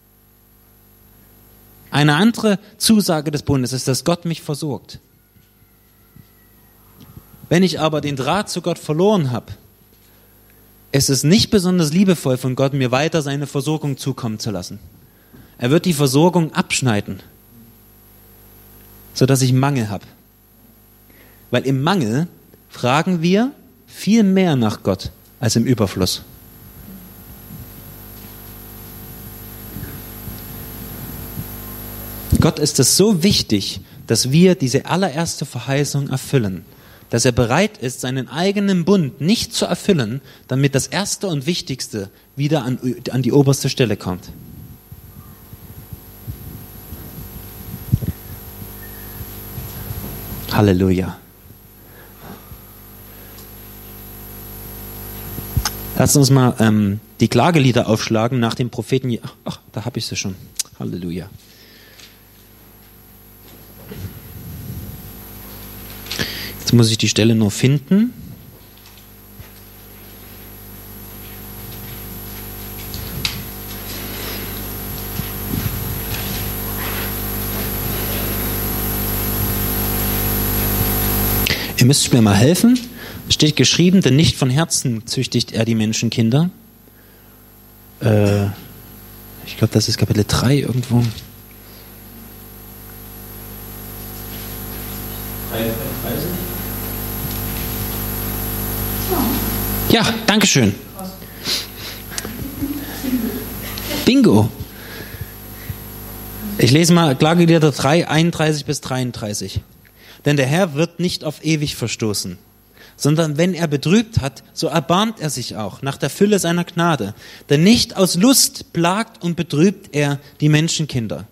Eine andere Zusage des Bundes ist, dass Gott mich versorgt. Wenn ich aber den Draht zu Gott verloren habe, ist es nicht besonders liebevoll von Gott, mir weiter seine Versorgung zukommen zu lassen. Er wird die Versorgung abschneiden, sodass ich Mangel habe. Weil im Mangel fragen wir viel mehr nach Gott als im Überfluss. Gott ist es so wichtig, dass wir diese allererste Verheißung erfüllen, dass er bereit ist, seinen eigenen Bund nicht zu erfüllen, damit das Erste und Wichtigste wieder an die oberste Stelle kommt. Halleluja. Lass uns mal die Klagelieder aufschlagen nach dem Propheten. Ach, da habe ich sie schon. Halleluja. Jetzt muss ich die Stelle nur finden. Ihr müsst mir mal helfen. Es steht geschrieben, denn nicht von Herzen züchtigt er die Menschenkinder. Ich glaube, das ist Kapitel 3 irgendwo. Ja, danke schön. Bingo. Ich lese mal Klagelieder 3, 31 bis 33. Denn der Herr wird nicht auf ewig verstoßen, sondern wenn er betrübt hat, so erbarmt er sich auch nach der Fülle seiner Gnade. Denn nicht aus Lust plagt und betrübt er die Menschenkinder.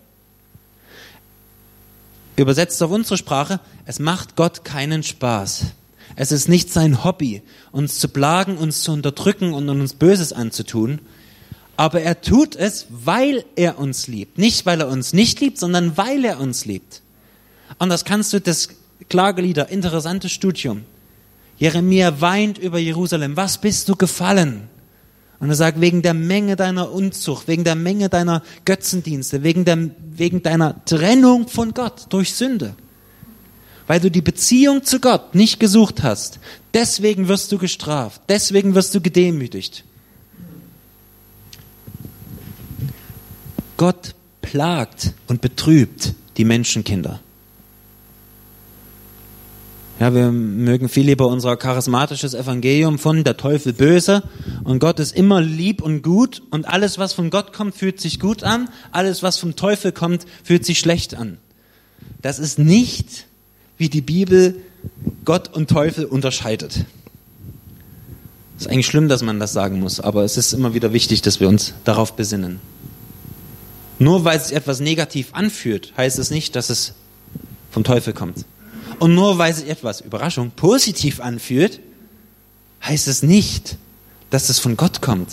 Übersetzt auf unsere Sprache, es macht Gott keinen Spaß. Es ist nicht sein Hobby, uns zu plagen, uns zu unterdrücken und uns Böses anzutun. Aber er tut es, weil er uns liebt. Nicht, weil er uns nicht liebt, sondern weil er uns liebt. Und das kannst du, das Klagelieder, interessantes Studium. Jeremia weint über Jerusalem. Was bist du gefallen? Und er sagt, wegen der Menge deiner Unzucht, wegen der Menge deiner Götzendienste, wegen deiner Trennung von Gott durch Sünde. Weil du die Beziehung zu Gott nicht gesucht hast. Deswegen wirst du gestraft. Deswegen wirst du gedemütigt. Gott plagt und betrübt die Menschenkinder. Ja, wir mögen viel lieber unser charismatisches Evangelium von der Teufel böse und Gott ist immer lieb und gut und alles, was von Gott kommt, fühlt sich gut an. Alles, was vom Teufel kommt, fühlt sich schlecht an. Das ist nicht, wie die Bibel Gott und Teufel unterscheidet. Es ist eigentlich schlimm, dass man das sagen muss, aber es ist immer wieder wichtig, dass wir uns darauf besinnen. Nur weil sich etwas negativ anfühlt, heißt es nicht, dass es vom Teufel kommt. Und nur weil sich etwas, Überraschung, positiv anfühlt, heißt es nicht, dass es von Gott kommt.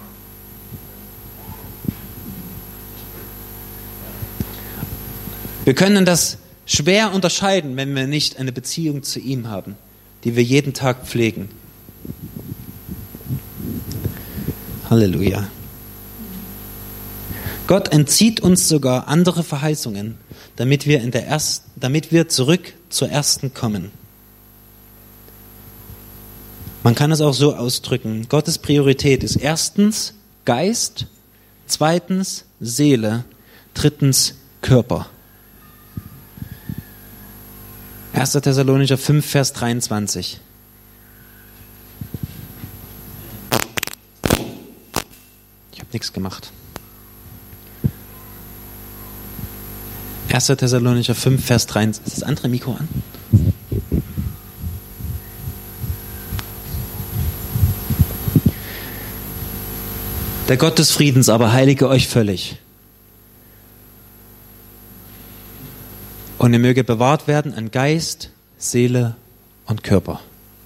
Wir können das schwer unterscheiden, wenn wir nicht eine Beziehung zu ihm haben, die wir jeden Tag pflegen. Halleluja. Gott entzieht uns sogar andere Verheißungen, damit wir zurück zur ersten kommen. Man kann es auch so ausdrücken: Gottes Priorität ist erstens Geist, zweitens Seele, drittens Körper. 1. Thessalonicher 5, Vers 23. Ich habe nichts gemacht. 1. Thessalonicher 5, Vers 23. Ist das andere Mikro an? Der Gott des Friedens aber heilige euch völlig. Und er möge bewahrt werden an Geist, Seele und Körper.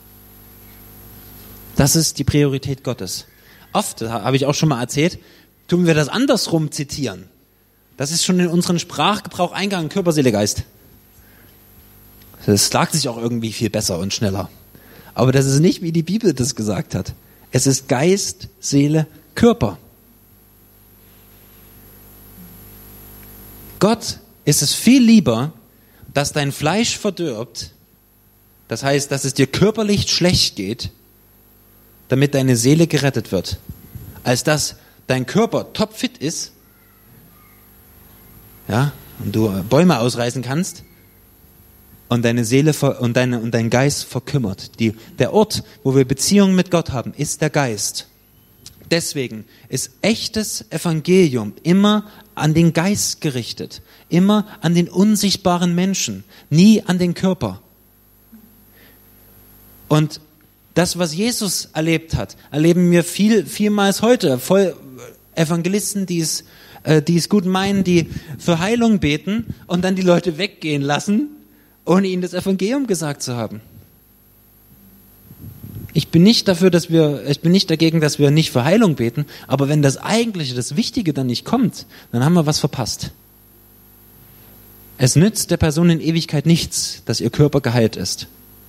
Das ist die Priorität Gottes. Oft, habe ich auch schon mal erzählt, tun wir das andersrum zitieren. Das ist schon in unseren Sprachgebrauch eingegangen, Körper, Seele, Geist. Das sagt sich auch irgendwie viel besser und schneller. Aber das ist nicht, wie die Bibel das gesagt hat. Es ist Geist, Seele, Körper. Gott ist es viel lieber, dass dein Fleisch verdirbt, das heißt, dass es dir körperlich schlecht geht, damit deine Seele gerettet wird, als dass dein Körper topfit ist, ja, und du Bäume ausreißen kannst und deine Seele und dein Geist verkümmert. Der Ort, wo wir Beziehungen mit Gott haben, ist der Geist. Deswegen ist echtes Evangelium immer an den Geist gerichtet, immer an den unsichtbaren Menschen, nie an den Körper. Und das, was Jesus erlebt hat, erleben wir vielmals heute. Voll Evangelisten, die es gut meinen, die für Heilung beten und dann die Leute weggehen lassen, ohne ihnen das Evangelium gesagt zu haben. Ich bin nicht dagegen, dass wir nicht für Heilung beten, aber wenn das Eigentliche, das Wichtige dann nicht kommt, dann haben wir was verpasst. Es nützt der Person in Ewigkeit nichts, dass ihr Körper geheilt ist.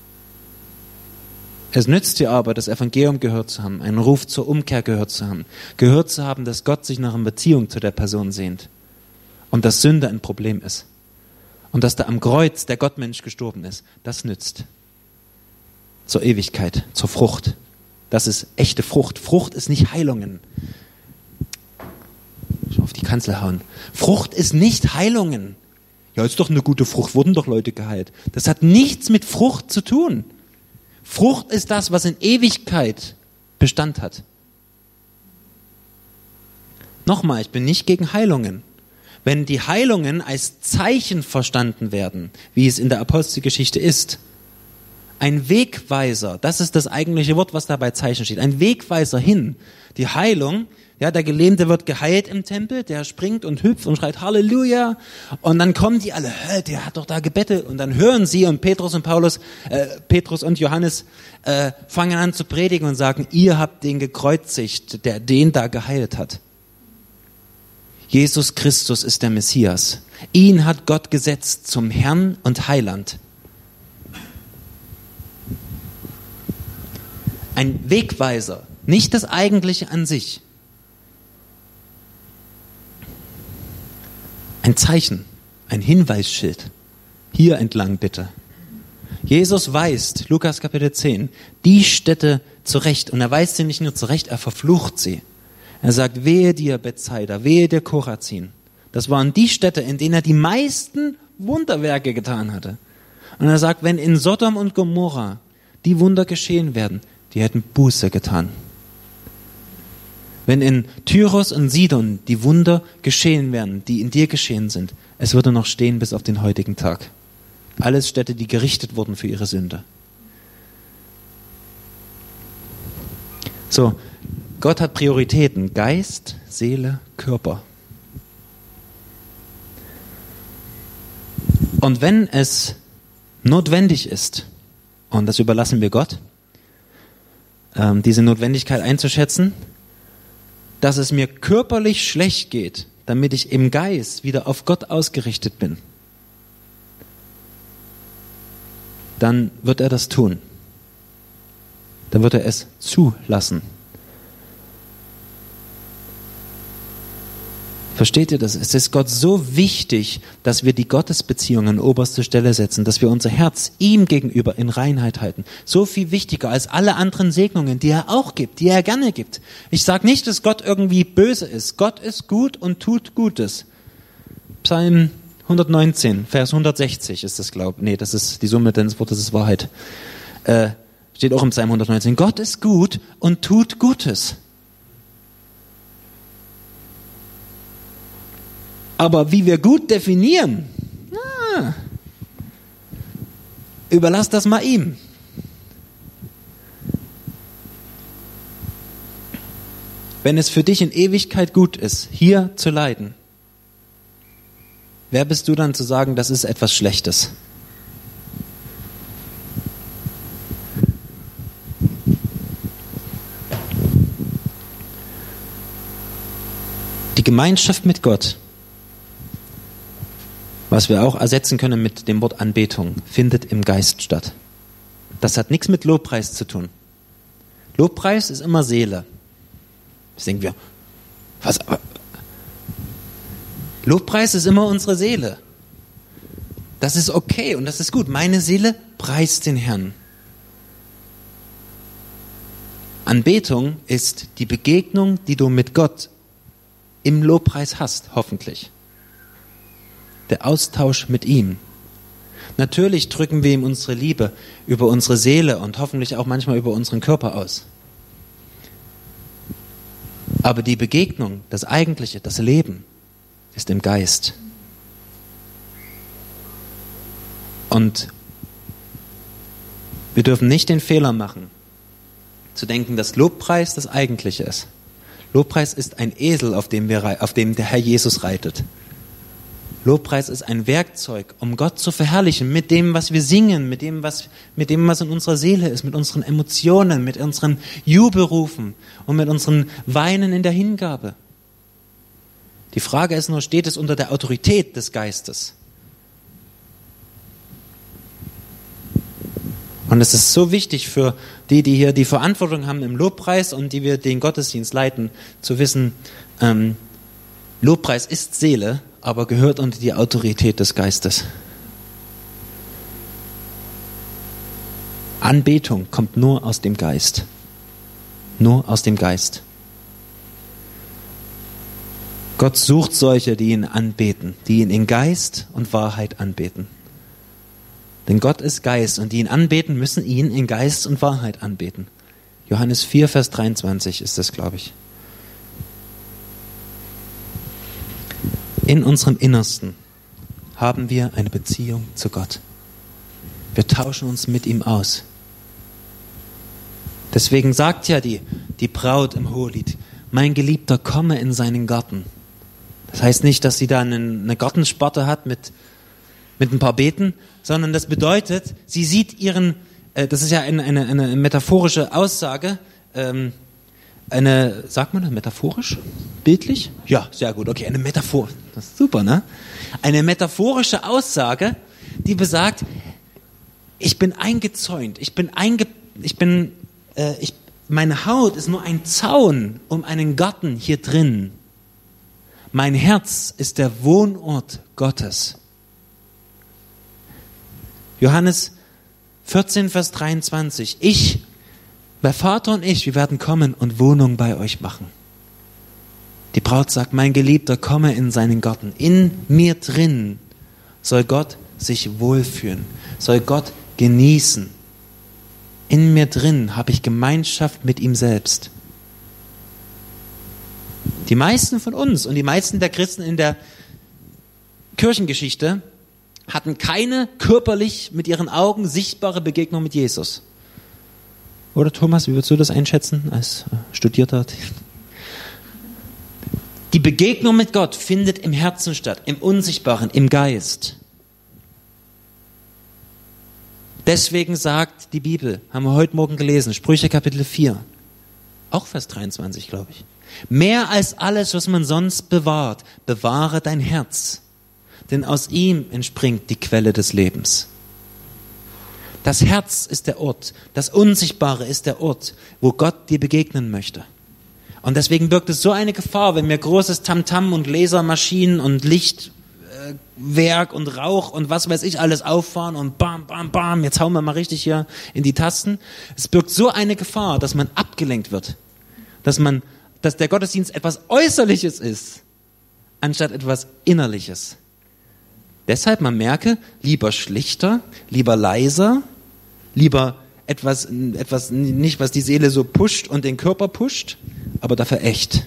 Es nützt dir aber, das Evangelium gehört zu haben, einen Ruf zur Umkehr gehört zu haben, dass Gott sich nach einer Beziehung zu der Person sehnt und dass Sünde ein Problem ist und dass da am Kreuz der Gottmensch gestorben ist. Das nützt. Zur Ewigkeit, zur Frucht. Das ist echte Frucht. Frucht ist nicht Heilungen. Schon auf die Kanzel hauen. Frucht ist nicht Heilungen. Ja, ist doch eine gute Frucht, wurden doch Leute geheilt. Das hat nichts mit Frucht zu tun. Frucht ist das, was in Ewigkeit Bestand hat. Nochmal, ich bin nicht gegen Heilungen. Wenn die Heilungen als Zeichen verstanden werden, wie es in der Apostelgeschichte ist, ein Wegweiser, das ist das eigentliche Wort, was da bei Zeichen steht. Ein Wegweiser hin. Die Heilung, ja, der Gelähmte wird geheilt im Tempel, der springt und hüpft und schreit Halleluja. Und dann kommen die alle, der hat doch da gebettelt. Und dann hören sie und Petrus und Johannes fangen an zu predigen und sagen, ihr habt den gekreuzigt, der den da geheilt hat. Jesus Christus ist der Messias. Ihn hat Gott gesetzt zum Herrn und Heiland. Ein Wegweiser, nicht das Eigentliche an sich. Ein Zeichen, ein Hinweisschild. Hier entlang bitte. Jesus weist, Lukas Kapitel 10, die Städte zurecht. Und er weist sie nicht nur zurecht, er verflucht sie. Er sagt, wehe dir Bethsaida, wehe dir Chorazin. Das waren die Städte, in denen er die meisten Wunderwerke getan hatte. Und er sagt, wenn in Sodom und Gomorra die Wunder geschehen werden, die hätten Buße getan. Wenn in Tyrus und Sidon die Wunder geschehen werden, die in dir geschehen sind, es würde noch stehen bis auf den heutigen Tag. Alles Städte, die gerichtet wurden für ihre Sünde. So, Gott hat Prioritäten. Geist, Seele, Körper. Und wenn es notwendig ist, und das überlassen wir Gott, diese Notwendigkeit einzuschätzen, dass es mir körperlich schlecht geht, damit ich im Geist wieder auf Gott ausgerichtet bin, dann wird er das tun. Dann wird er es zulassen. Versteht ihr das? Es ist Gott so wichtig, dass wir die Gottesbeziehung an oberste Stelle setzen, dass wir unser Herz ihm gegenüber in Reinheit halten. So viel wichtiger als alle anderen Segnungen, die er auch gibt, die er gerne gibt. Ich sage nicht, dass Gott irgendwie böse ist. Gott ist gut und tut Gutes. Psalm 119, Vers 160 ist das, glaube ich. Nee, das ist die Summe des Wortes ist Wahrheit. Steht auch im Psalm 119. Gott ist gut und tut Gutes. Aber wie wir gut definieren, überlass das mal ihm. Wenn es für dich in Ewigkeit gut ist, hier zu leiden, wer bist du dann zu sagen, das ist etwas Schlechtes? Die Gemeinschaft mit Gott, was wir auch ersetzen können mit dem Wort Anbetung, findet im Geist statt. Das hat nichts mit Lobpreis zu tun. Lobpreis ist immer Seele. Jetzt denken wir, was? Lobpreis ist immer unsere Seele. Das ist okay und das ist gut. Meine Seele preist den Herrn. Anbetung ist die Begegnung, die du mit Gott im Lobpreis hast, hoffentlich. Der Austausch mit ihm. Natürlich drücken wir ihm unsere Liebe über unsere Seele und hoffentlich auch manchmal über unseren Körper aus. Aber die Begegnung, das Eigentliche, das Leben ist im Geist. Und wir dürfen nicht den Fehler machen, zu denken, dass Lobpreis das Eigentliche ist. Lobpreis ist ein Esel, auf dem der Herr Jesus reitet. Lobpreis ist ein Werkzeug, um Gott zu verherrlichen, mit dem, was wir singen, mit dem, was in unserer Seele ist, mit unseren Emotionen, mit unseren Jubelrufen und mit unseren Weinen in der Hingabe. Die Frage ist nur, steht es unter der Autorität des Geistes? Und es ist so wichtig für die hier die Verantwortung haben im Lobpreis und die wir den Gottesdienst leiten, zu wissen, Lobpreis ist Seele, aber gehört unter die Autorität des Geistes. Anbetung kommt nur aus dem Geist. Nur aus dem Geist. Gott sucht solche, die ihn anbeten, die ihn in Geist und Wahrheit anbeten. Denn Gott ist Geist und die ihn anbeten, müssen ihn in Geist und Wahrheit anbeten. Johannes 4, Vers 23 ist das, glaube ich. In unserem Innersten haben wir eine Beziehung zu Gott. Wir tauschen uns mit ihm aus. Deswegen sagt ja die Braut im Hohelied, mein Geliebter, komme in seinen Garten. Das heißt nicht, dass sie da eine Gartensparte hat mit ein paar Beeten, sondern das bedeutet, sie sieht ihren, das ist ja eine metaphorische Aussage, sagt man das metaphorisch? Bildlich? Ja, sehr gut, okay, eine Metaphor, das ist super, ne? Eine metaphorische Aussage, die besagt, ich bin eingezäunt, meine Haut ist nur ein Zaun um einen Garten hier drin. Mein Herz ist der Wohnort Gottes. Johannes 14, Vers 23. Der Vater und ich, wir werden kommen und Wohnung bei euch machen. Die Braut sagt, mein Geliebter, komme in seinen Garten. In mir drin soll Gott sich wohlfühlen, soll Gott genießen. In mir drin habe ich Gemeinschaft mit ihm selbst. Die meisten von uns und die meisten der Christen in der Kirchengeschichte hatten keine körperlich mit ihren Augen sichtbare Begegnung mit Jesus. Oder Thomas, wie würdest du das einschätzen als Studierter? Die Begegnung mit Gott findet im Herzen statt, im Unsichtbaren, im Geist. Deswegen sagt die Bibel, haben wir heute Morgen gelesen, Sprüche Kapitel 4, auch Vers 23, glaube ich. Mehr als alles, was man sonst bewahrt, bewahre dein Herz, denn aus ihm entspringt die Quelle des Lebens. Das Herz ist der Ort, das Unsichtbare ist der Ort, wo Gott dir begegnen möchte. Und deswegen birgt es so eine Gefahr, wenn wir großes Tamtam und Lasermaschinen und Lichtwerk und Rauch und was weiß ich alles auffahren und bam, bam, bam, jetzt hauen wir mal richtig hier in die Tasten. Es birgt so eine Gefahr, dass man abgelenkt wird, dass der Gottesdienst etwas Äußerliches ist, anstatt etwas Innerliches. Deshalb, man merke, lieber schlichter, lieber leiser, lieber etwas nicht, was die Seele so pusht und den Körper pusht, aber dafür echt.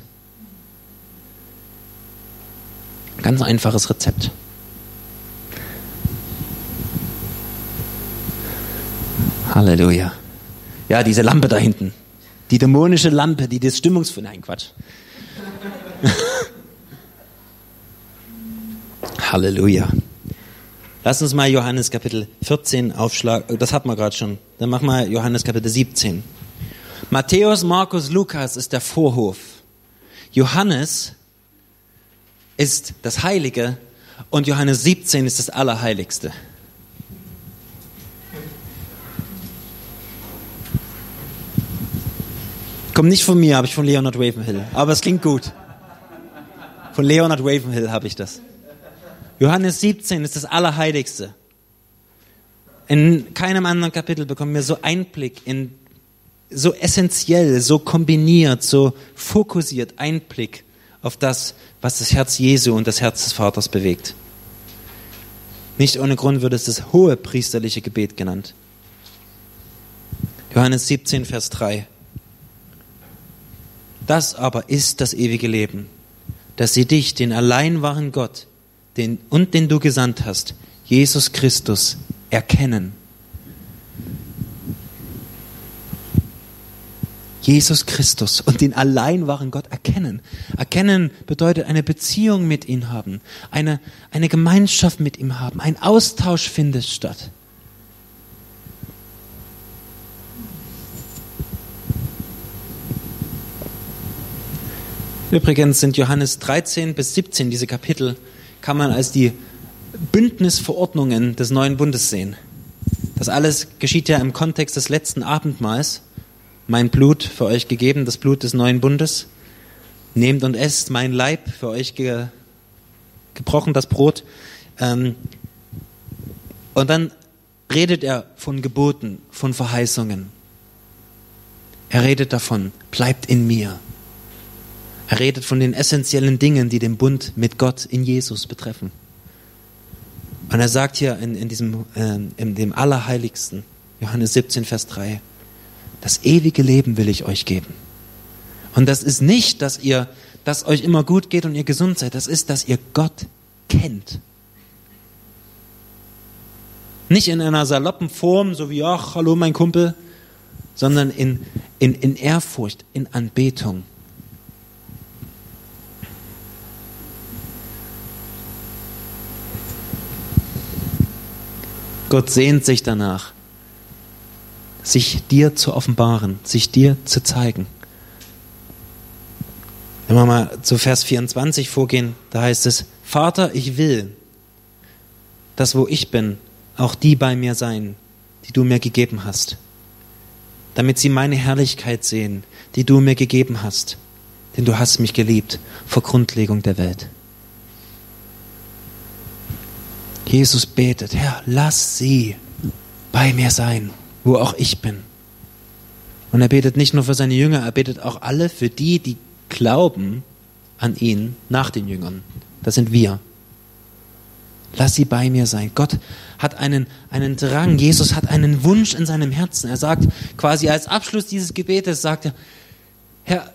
Ganz einfaches Rezept. Halleluja. Ja, diese Lampe da hinten. Die dämonische Lampe, die das Nein, Quatsch. Halleluja. Lass uns mal Johannes Kapitel 14 aufschlagen. Das hatten wir gerade schon. Dann machen wir Johannes Kapitel 17. Matthäus, Markus, Lukas ist der Vorhof. Johannes ist das Heilige und Johannes 17 ist das Allerheiligste. Kommt nicht von mir, habe ich von Leonard Ravenhill. Aber es klingt gut. Von Leonard Ravenhill habe ich das. Johannes 17 ist das Allerheiligste. In keinem anderen Kapitel bekommen wir so Einblick in, so essentiell, so kombiniert, so fokussiert Einblick auf das, was das Herz Jesu und das Herz des Vaters bewegt. Nicht ohne Grund wird es das hohe priesterliche Gebet genannt. Johannes 17, Vers 3. Das aber ist das ewige Leben, dass sie dich, den allein wahren Gott, den du gesandt hast, Jesus Christus, erkennen. Jesus Christus und den allein wahren Gott erkennen. Erkennen bedeutet eine Beziehung mit ihm haben, eine Gemeinschaft mit ihm haben, ein Austausch findet statt. Übrigens sind Johannes 13 bis 17, diese Kapitel, kann man als die Bündnisverordnungen des neuen Bundes sehen. Das alles geschieht ja im Kontext des letzten Abendmahls. Mein Blut für euch gegeben, das Blut des neuen Bundes. Nehmt und esst mein Leib für euch gebrochen, das Brot. Und dann redet er von Geboten, von Verheißungen. Er redet davon, bleibt in mir. Er redet von den essentiellen Dingen, die den Bund mit Gott in Jesus betreffen. Und er sagt hier in dem Allerheiligsten, Johannes 17, Vers 3, das ewige Leben will ich euch geben. Und das ist nicht, dass euch immer gut geht und ihr gesund seid. Das ist, dass ihr Gott kennt. Nicht in einer saloppen Form, so wie, ach, hallo mein Kumpel, sondern in Ehrfurcht, in Anbetung. Gott sehnt sich danach, sich dir zu offenbaren, sich dir zu zeigen. Wenn wir mal zu Vers 24 vorgehen, da heißt es, Vater, ich will, dass wo ich bin, auch die bei mir sein, die du mir gegeben hast, damit sie meine Herrlichkeit sehen, die du mir gegeben hast, denn du hast mich geliebt vor Grundlegung der Welt. Jesus betet, Herr, lass sie bei mir sein, wo auch ich bin. Und er betet nicht nur für seine Jünger, er betet auch alle für die glauben an ihn nach den Jüngern. Das sind wir. Lass sie bei mir sein. Gott hat einen Drang, Jesus hat einen Wunsch in seinem Herzen. Er sagt quasi als Abschluss dieses Gebetes, sagt er, Herr,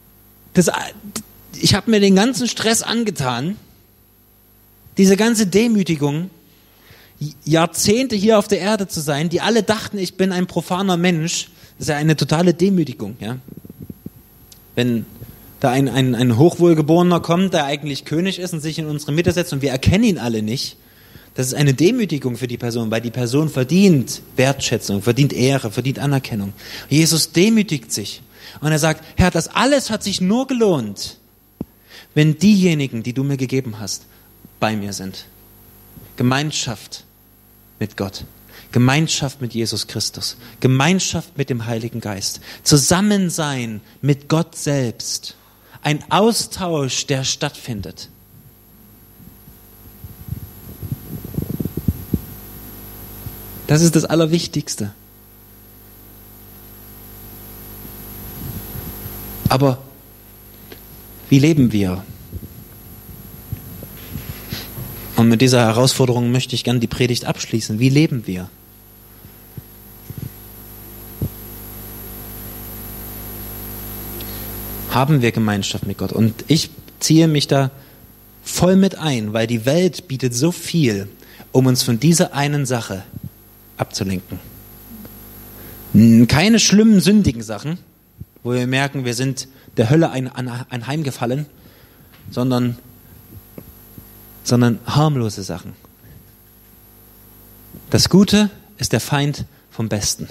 ich habe mir den ganzen Stress angetan, diese ganze Demütigung, Jahrzehnte hier auf der Erde zu sein, die alle dachten, ich bin ein profaner Mensch. Das ist ja eine totale Demütigung. Ja? Wenn da ein Hochwohlgeborener kommt, der eigentlich König ist und sich in unsere Mitte setzt und wir erkennen ihn alle nicht, das ist eine Demütigung für die Person, weil die Person verdient Wertschätzung, verdient Ehre, verdient Anerkennung. Jesus demütigt sich und er sagt, Herr, das alles hat sich nur gelohnt, wenn diejenigen, die du mir gegeben hast, bei mir sind. Gemeinschaft mit Gott, Gemeinschaft mit Jesus Christus, Gemeinschaft mit dem Heiligen Geist, Zusammensein mit Gott selbst, ein Austausch, der stattfindet. Das ist das Allerwichtigste. Aber wie leben wir? Und mit dieser Herausforderung möchte ich gerne die Predigt abschließen. Wie leben wir? Haben wir Gemeinschaft mit Gott? Und ich ziehe mich da voll mit ein, weil die Welt bietet so viel, um uns von dieser einen Sache abzulenken. Keine schlimmen, sündigen Sachen, wo wir merken, wir sind der Hölle anheimgefallen, sondern harmlose Sachen. Das Gute ist der Feind vom Besten.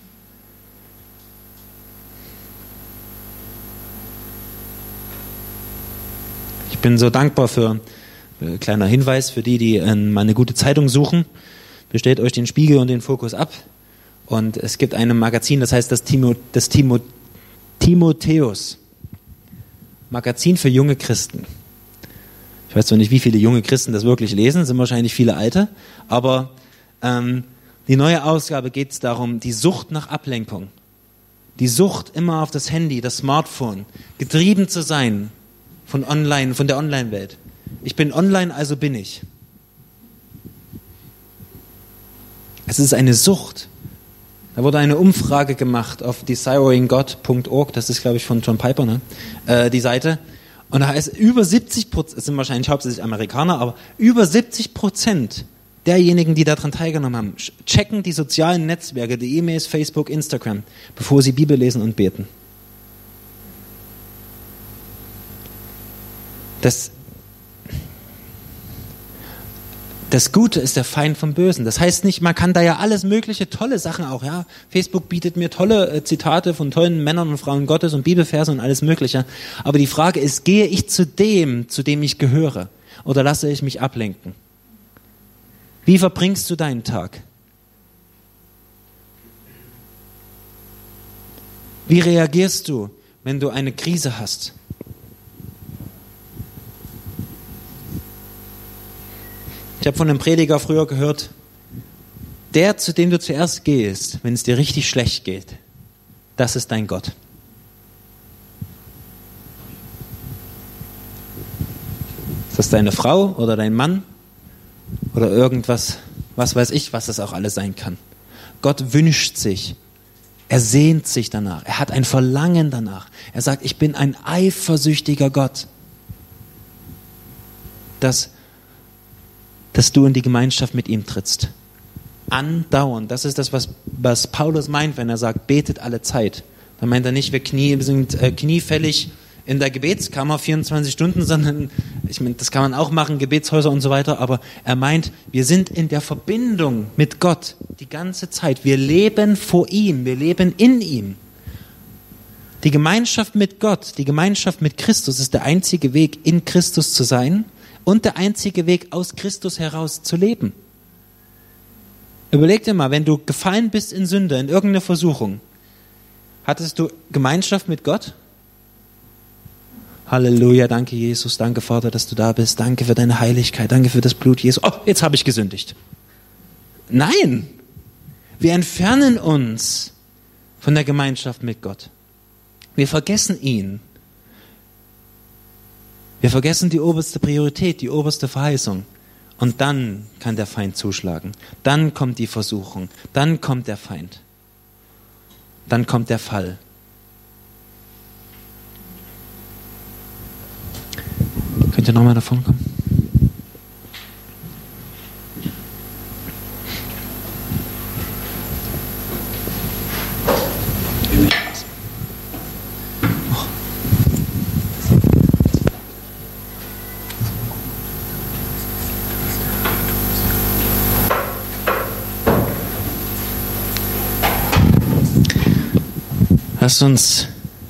Ich bin so dankbar für, kleiner Hinweis für die mal eine gute Zeitung suchen. Bestellt euch den Spiegel und den Fokus ab. Und es gibt ein Magazin, das heißt das Timotheus. Magazin für junge Christen. Ich weiß zwar nicht, wie viele junge Christen das wirklich lesen, sind wahrscheinlich viele alte, aber die neue Ausgabe geht es darum, die Sucht nach Ablenkung. Die Sucht immer auf das Handy, das Smartphone, getrieben zu sein von der Online-Welt. Ich bin online, also bin ich. Es ist eine Sucht. Da wurde eine Umfrage gemacht auf desiringgod.org, das ist, glaube ich, von John Piper, ne? Die Seite. Und da heißt über 70%, es sind wahrscheinlich hauptsächlich Amerikaner, aber über 70% derjenigen, die daran teilgenommen haben, checken die sozialen Netzwerke, die E-Mails, Facebook, Instagram, bevor sie Bibel lesen und beten. Das Gute ist der Feind vom Bösen. Das heißt nicht, man kann da ja alles mögliche, tolle Sachen auch, ja. Facebook bietet mir tolle Zitate von tollen Männern und Frauen Gottes und Bibelverse und alles Mögliche. Aber die Frage ist, gehe ich zu dem ich gehöre? Oder lasse ich mich ablenken? Wie verbringst du deinen Tag? Wie reagierst du, wenn du eine Krise hast? Ich habe von einem Prediger früher gehört, der, zu dem du zuerst gehst, wenn es dir richtig schlecht geht, das ist dein Gott. Ist das deine Frau oder dein Mann oder irgendwas, was weiß ich, was das auch alles sein kann. Gott wünscht sich, er sehnt sich danach, er hat ein Verlangen danach. Er sagt, ich bin ein eifersüchtiger Gott, dass du in die Gemeinschaft mit ihm trittst. Andauernd. Das ist das, was Paulus meint, wenn er sagt, betet alle Zeit. Dann meint er nicht, wir sind kniefällig in der Gebetskammer 24 Stunden, sondern, ich meine, das kann man auch machen, Gebetshäuser und so weiter, aber er meint, wir sind in der Verbindung mit Gott die ganze Zeit. Wir leben vor ihm, wir leben in ihm. Die Gemeinschaft mit Gott, die Gemeinschaft mit Christus ist der einzige Weg, in Christus zu sein und der einzige Weg, aus Christus heraus zu leben. Überleg dir mal, wenn du gefallen bist in Sünde, in irgendeine Versuchung, hattest du Gemeinschaft mit Gott? Halleluja, danke Jesus, danke Vater, dass du da bist, danke für deine Heiligkeit, danke für das Blut Jesu. Oh, jetzt habe ich gesündigt. Nein, wir entfernen uns von der Gemeinschaft mit Gott. Wir vergessen ihn. Wir vergessen die oberste Priorität, die oberste Verheißung. Und dann kann der Feind zuschlagen. Dann kommt die Versuchung. Dann kommt der Feind. Dann kommt der Fall. Könnt ihr nochmal davon kommen? Lasst uns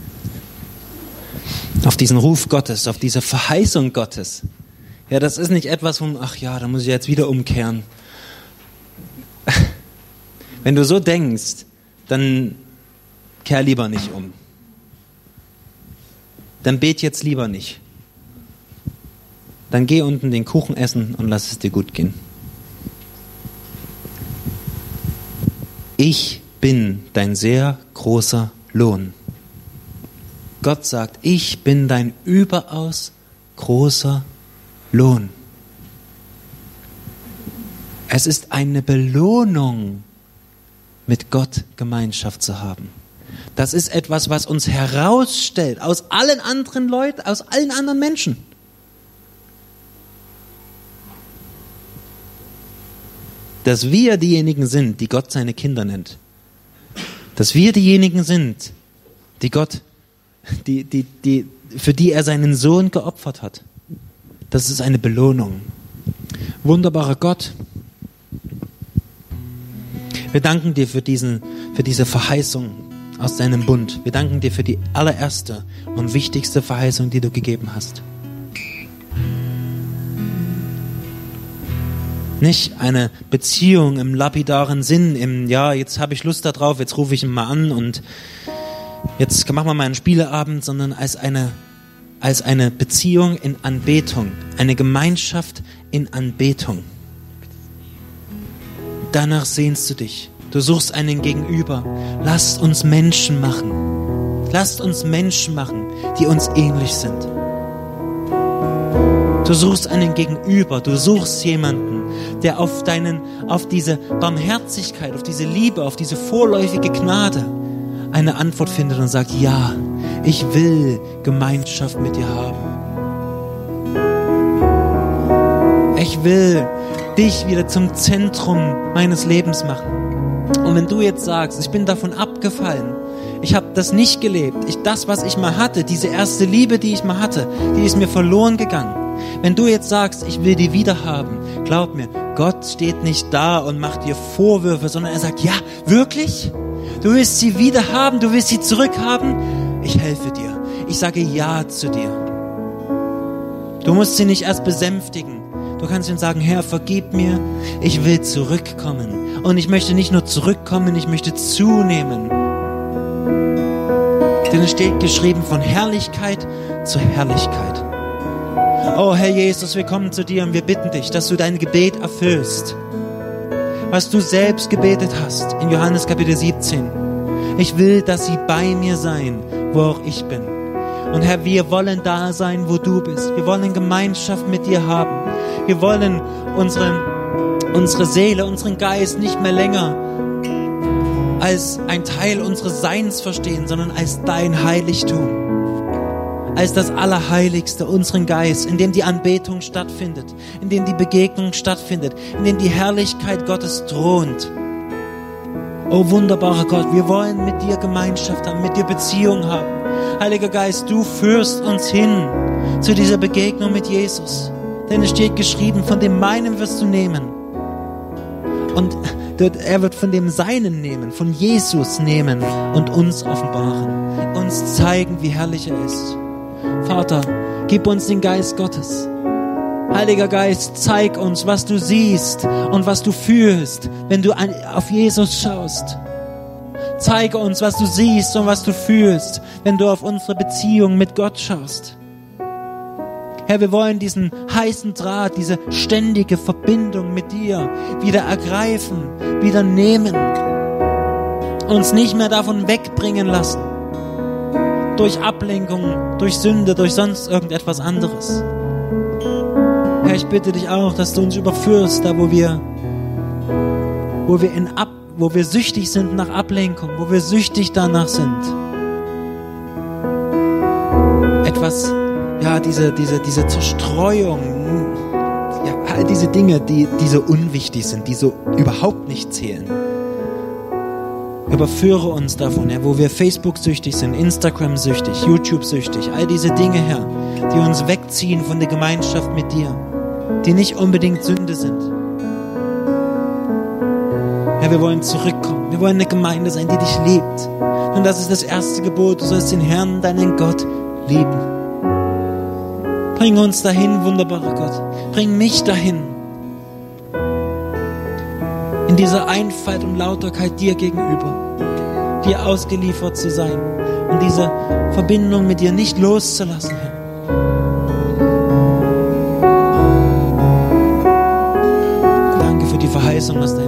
auf diesen Ruf Gottes, auf diese Verheißung Gottes. Ja, das ist nicht etwas von, ach ja, da muss ich jetzt wieder umkehren. Wenn du so denkst, dann kehr lieber nicht um. Dann bet jetzt lieber nicht. Dann geh unten den Kuchen essen und lass es dir gut gehen. Ich bin dein sehr großer Lohn. Gott sagt, ich bin dein überaus großer Lohn. Es ist eine Belohnung, mit Gott Gemeinschaft zu haben. Das ist etwas, was uns herausstellt aus allen anderen Leuten, aus allen anderen Menschen. Dass wir diejenigen sind, die Gott seine Kinder nennt. Dass wir diejenigen sind, die Gott, für die er seinen Sohn geopfert hat. Das ist eine Belohnung. Wunderbarer Gott. Wir danken dir für diese Verheißung aus deinem Bund. Wir danken dir für die allererste und wichtigste Verheißung, die du gegeben hast. Nicht eine Beziehung im lapidaren Sinn, ja, jetzt habe ich Lust darauf, jetzt rufe ich ihn mal an und jetzt machen wir mal einen Spieleabend, sondern als eine Beziehung in Anbetung, eine Gemeinschaft in Anbetung. Danach sehnst du dich. Du suchst einen Gegenüber. Lasst uns Menschen machen. Lasst uns Menschen machen, die uns ähnlich sind. Du suchst einen Gegenüber. Du suchst jemanden, der auf diese Barmherzigkeit, auf diese Liebe, auf diese vorläufige Gnade eine Antwort findet und sagt, ja, ich will Gemeinschaft mit dir haben. Ich will dich wieder zum Zentrum meines Lebens machen. Und wenn du jetzt sagst, ich bin davon abgefallen, ich habe das nicht gelebt, das, was ich mal hatte, diese erste Liebe, die ich mal hatte, die ist mir verloren gegangen. Wenn du jetzt sagst, ich will die wieder haben, glaub mir, Gott steht nicht da und macht dir Vorwürfe, sondern er sagt, ja, wirklich? Du willst sie wieder haben, du willst sie zurückhaben? Ich helfe dir. Ich sage Ja zu dir. Du musst sie nicht erst besänftigen. Du kannst ihm sagen, Herr, vergib mir, ich will zurückkommen. Und ich möchte nicht nur zurückkommen, ich möchte zunehmen. Denn es steht geschrieben, von Herrlichkeit zu Herrlichkeit. Oh Herr Jesus, wir kommen zu dir und wir bitten dich, dass du dein Gebet erfüllst, was du selbst gebetet hast in Johannes Kapitel 17. Ich will, dass sie bei mir sein, wo auch ich bin. Und Herr, wir wollen da sein, wo du bist. Wir wollen Gemeinschaft mit dir haben. Wir wollen unsere Seele, unseren Geist nicht mehr länger als ein Teil unseres Seins verstehen, sondern als dein Heiligtum. Als das Allerheiligste, unseren Geist, in dem die Anbetung stattfindet, in dem die Begegnung stattfindet, in dem die Herrlichkeit Gottes thront. Oh wunderbarer Gott, wir wollen mit dir Gemeinschaft haben, mit dir Beziehung haben. Heiliger Geist, du führst uns hin zu dieser Begegnung mit Jesus. Denn es steht geschrieben, von dem meinen wirst du nehmen. Und er wird von dem Seinen nehmen, von Jesus nehmen und uns offenbaren, uns zeigen, wie herrlich er ist. Vater, gib uns den Geist Gottes. Heiliger Geist, zeig uns, was du siehst und was du fühlst, wenn du auf Jesus schaust. Zeige uns, was du siehst und was du fühlst, wenn du auf unsere Beziehung mit Gott schaust. Herr, wir wollen diesen heißen Draht, diese ständige Verbindung mit dir wieder ergreifen, wieder nehmen, uns nicht mehr davon wegbringen lassen, durch Ablenkung, durch Sünde, durch sonst irgendetwas anderes. Herr, ich bitte dich auch, dass du uns überführst, da wo wir süchtig sind nach Ablenkung, wo wir süchtig danach sind. Etwas, ja, diese Zerstreuung, ja, all diese Dinge, die so unwichtig sind, die so überhaupt nicht zählen. Überführe uns davon, Herr, wo wir Facebook-süchtig sind, Instagram-süchtig, YouTube-süchtig, all diese Dinge, Herr, die uns wegziehen von der Gemeinschaft mit dir, die nicht unbedingt Sünde sind. Herr, wir wollen zurückkommen. Wir wollen eine Gemeinde sein, die dich liebt. Und das ist das erste Gebot. Du sollst den Herrn, deinen Gott, lieben. Bring uns dahin, wunderbarer Gott. Bring mich dahin. In dieser Einfalt und Lauterkeit dir gegenüber. Dir ausgeliefert zu sein. Und diese Verbindung mit dir nicht loszulassen, Herr. Danke für die Verheißung, dass dein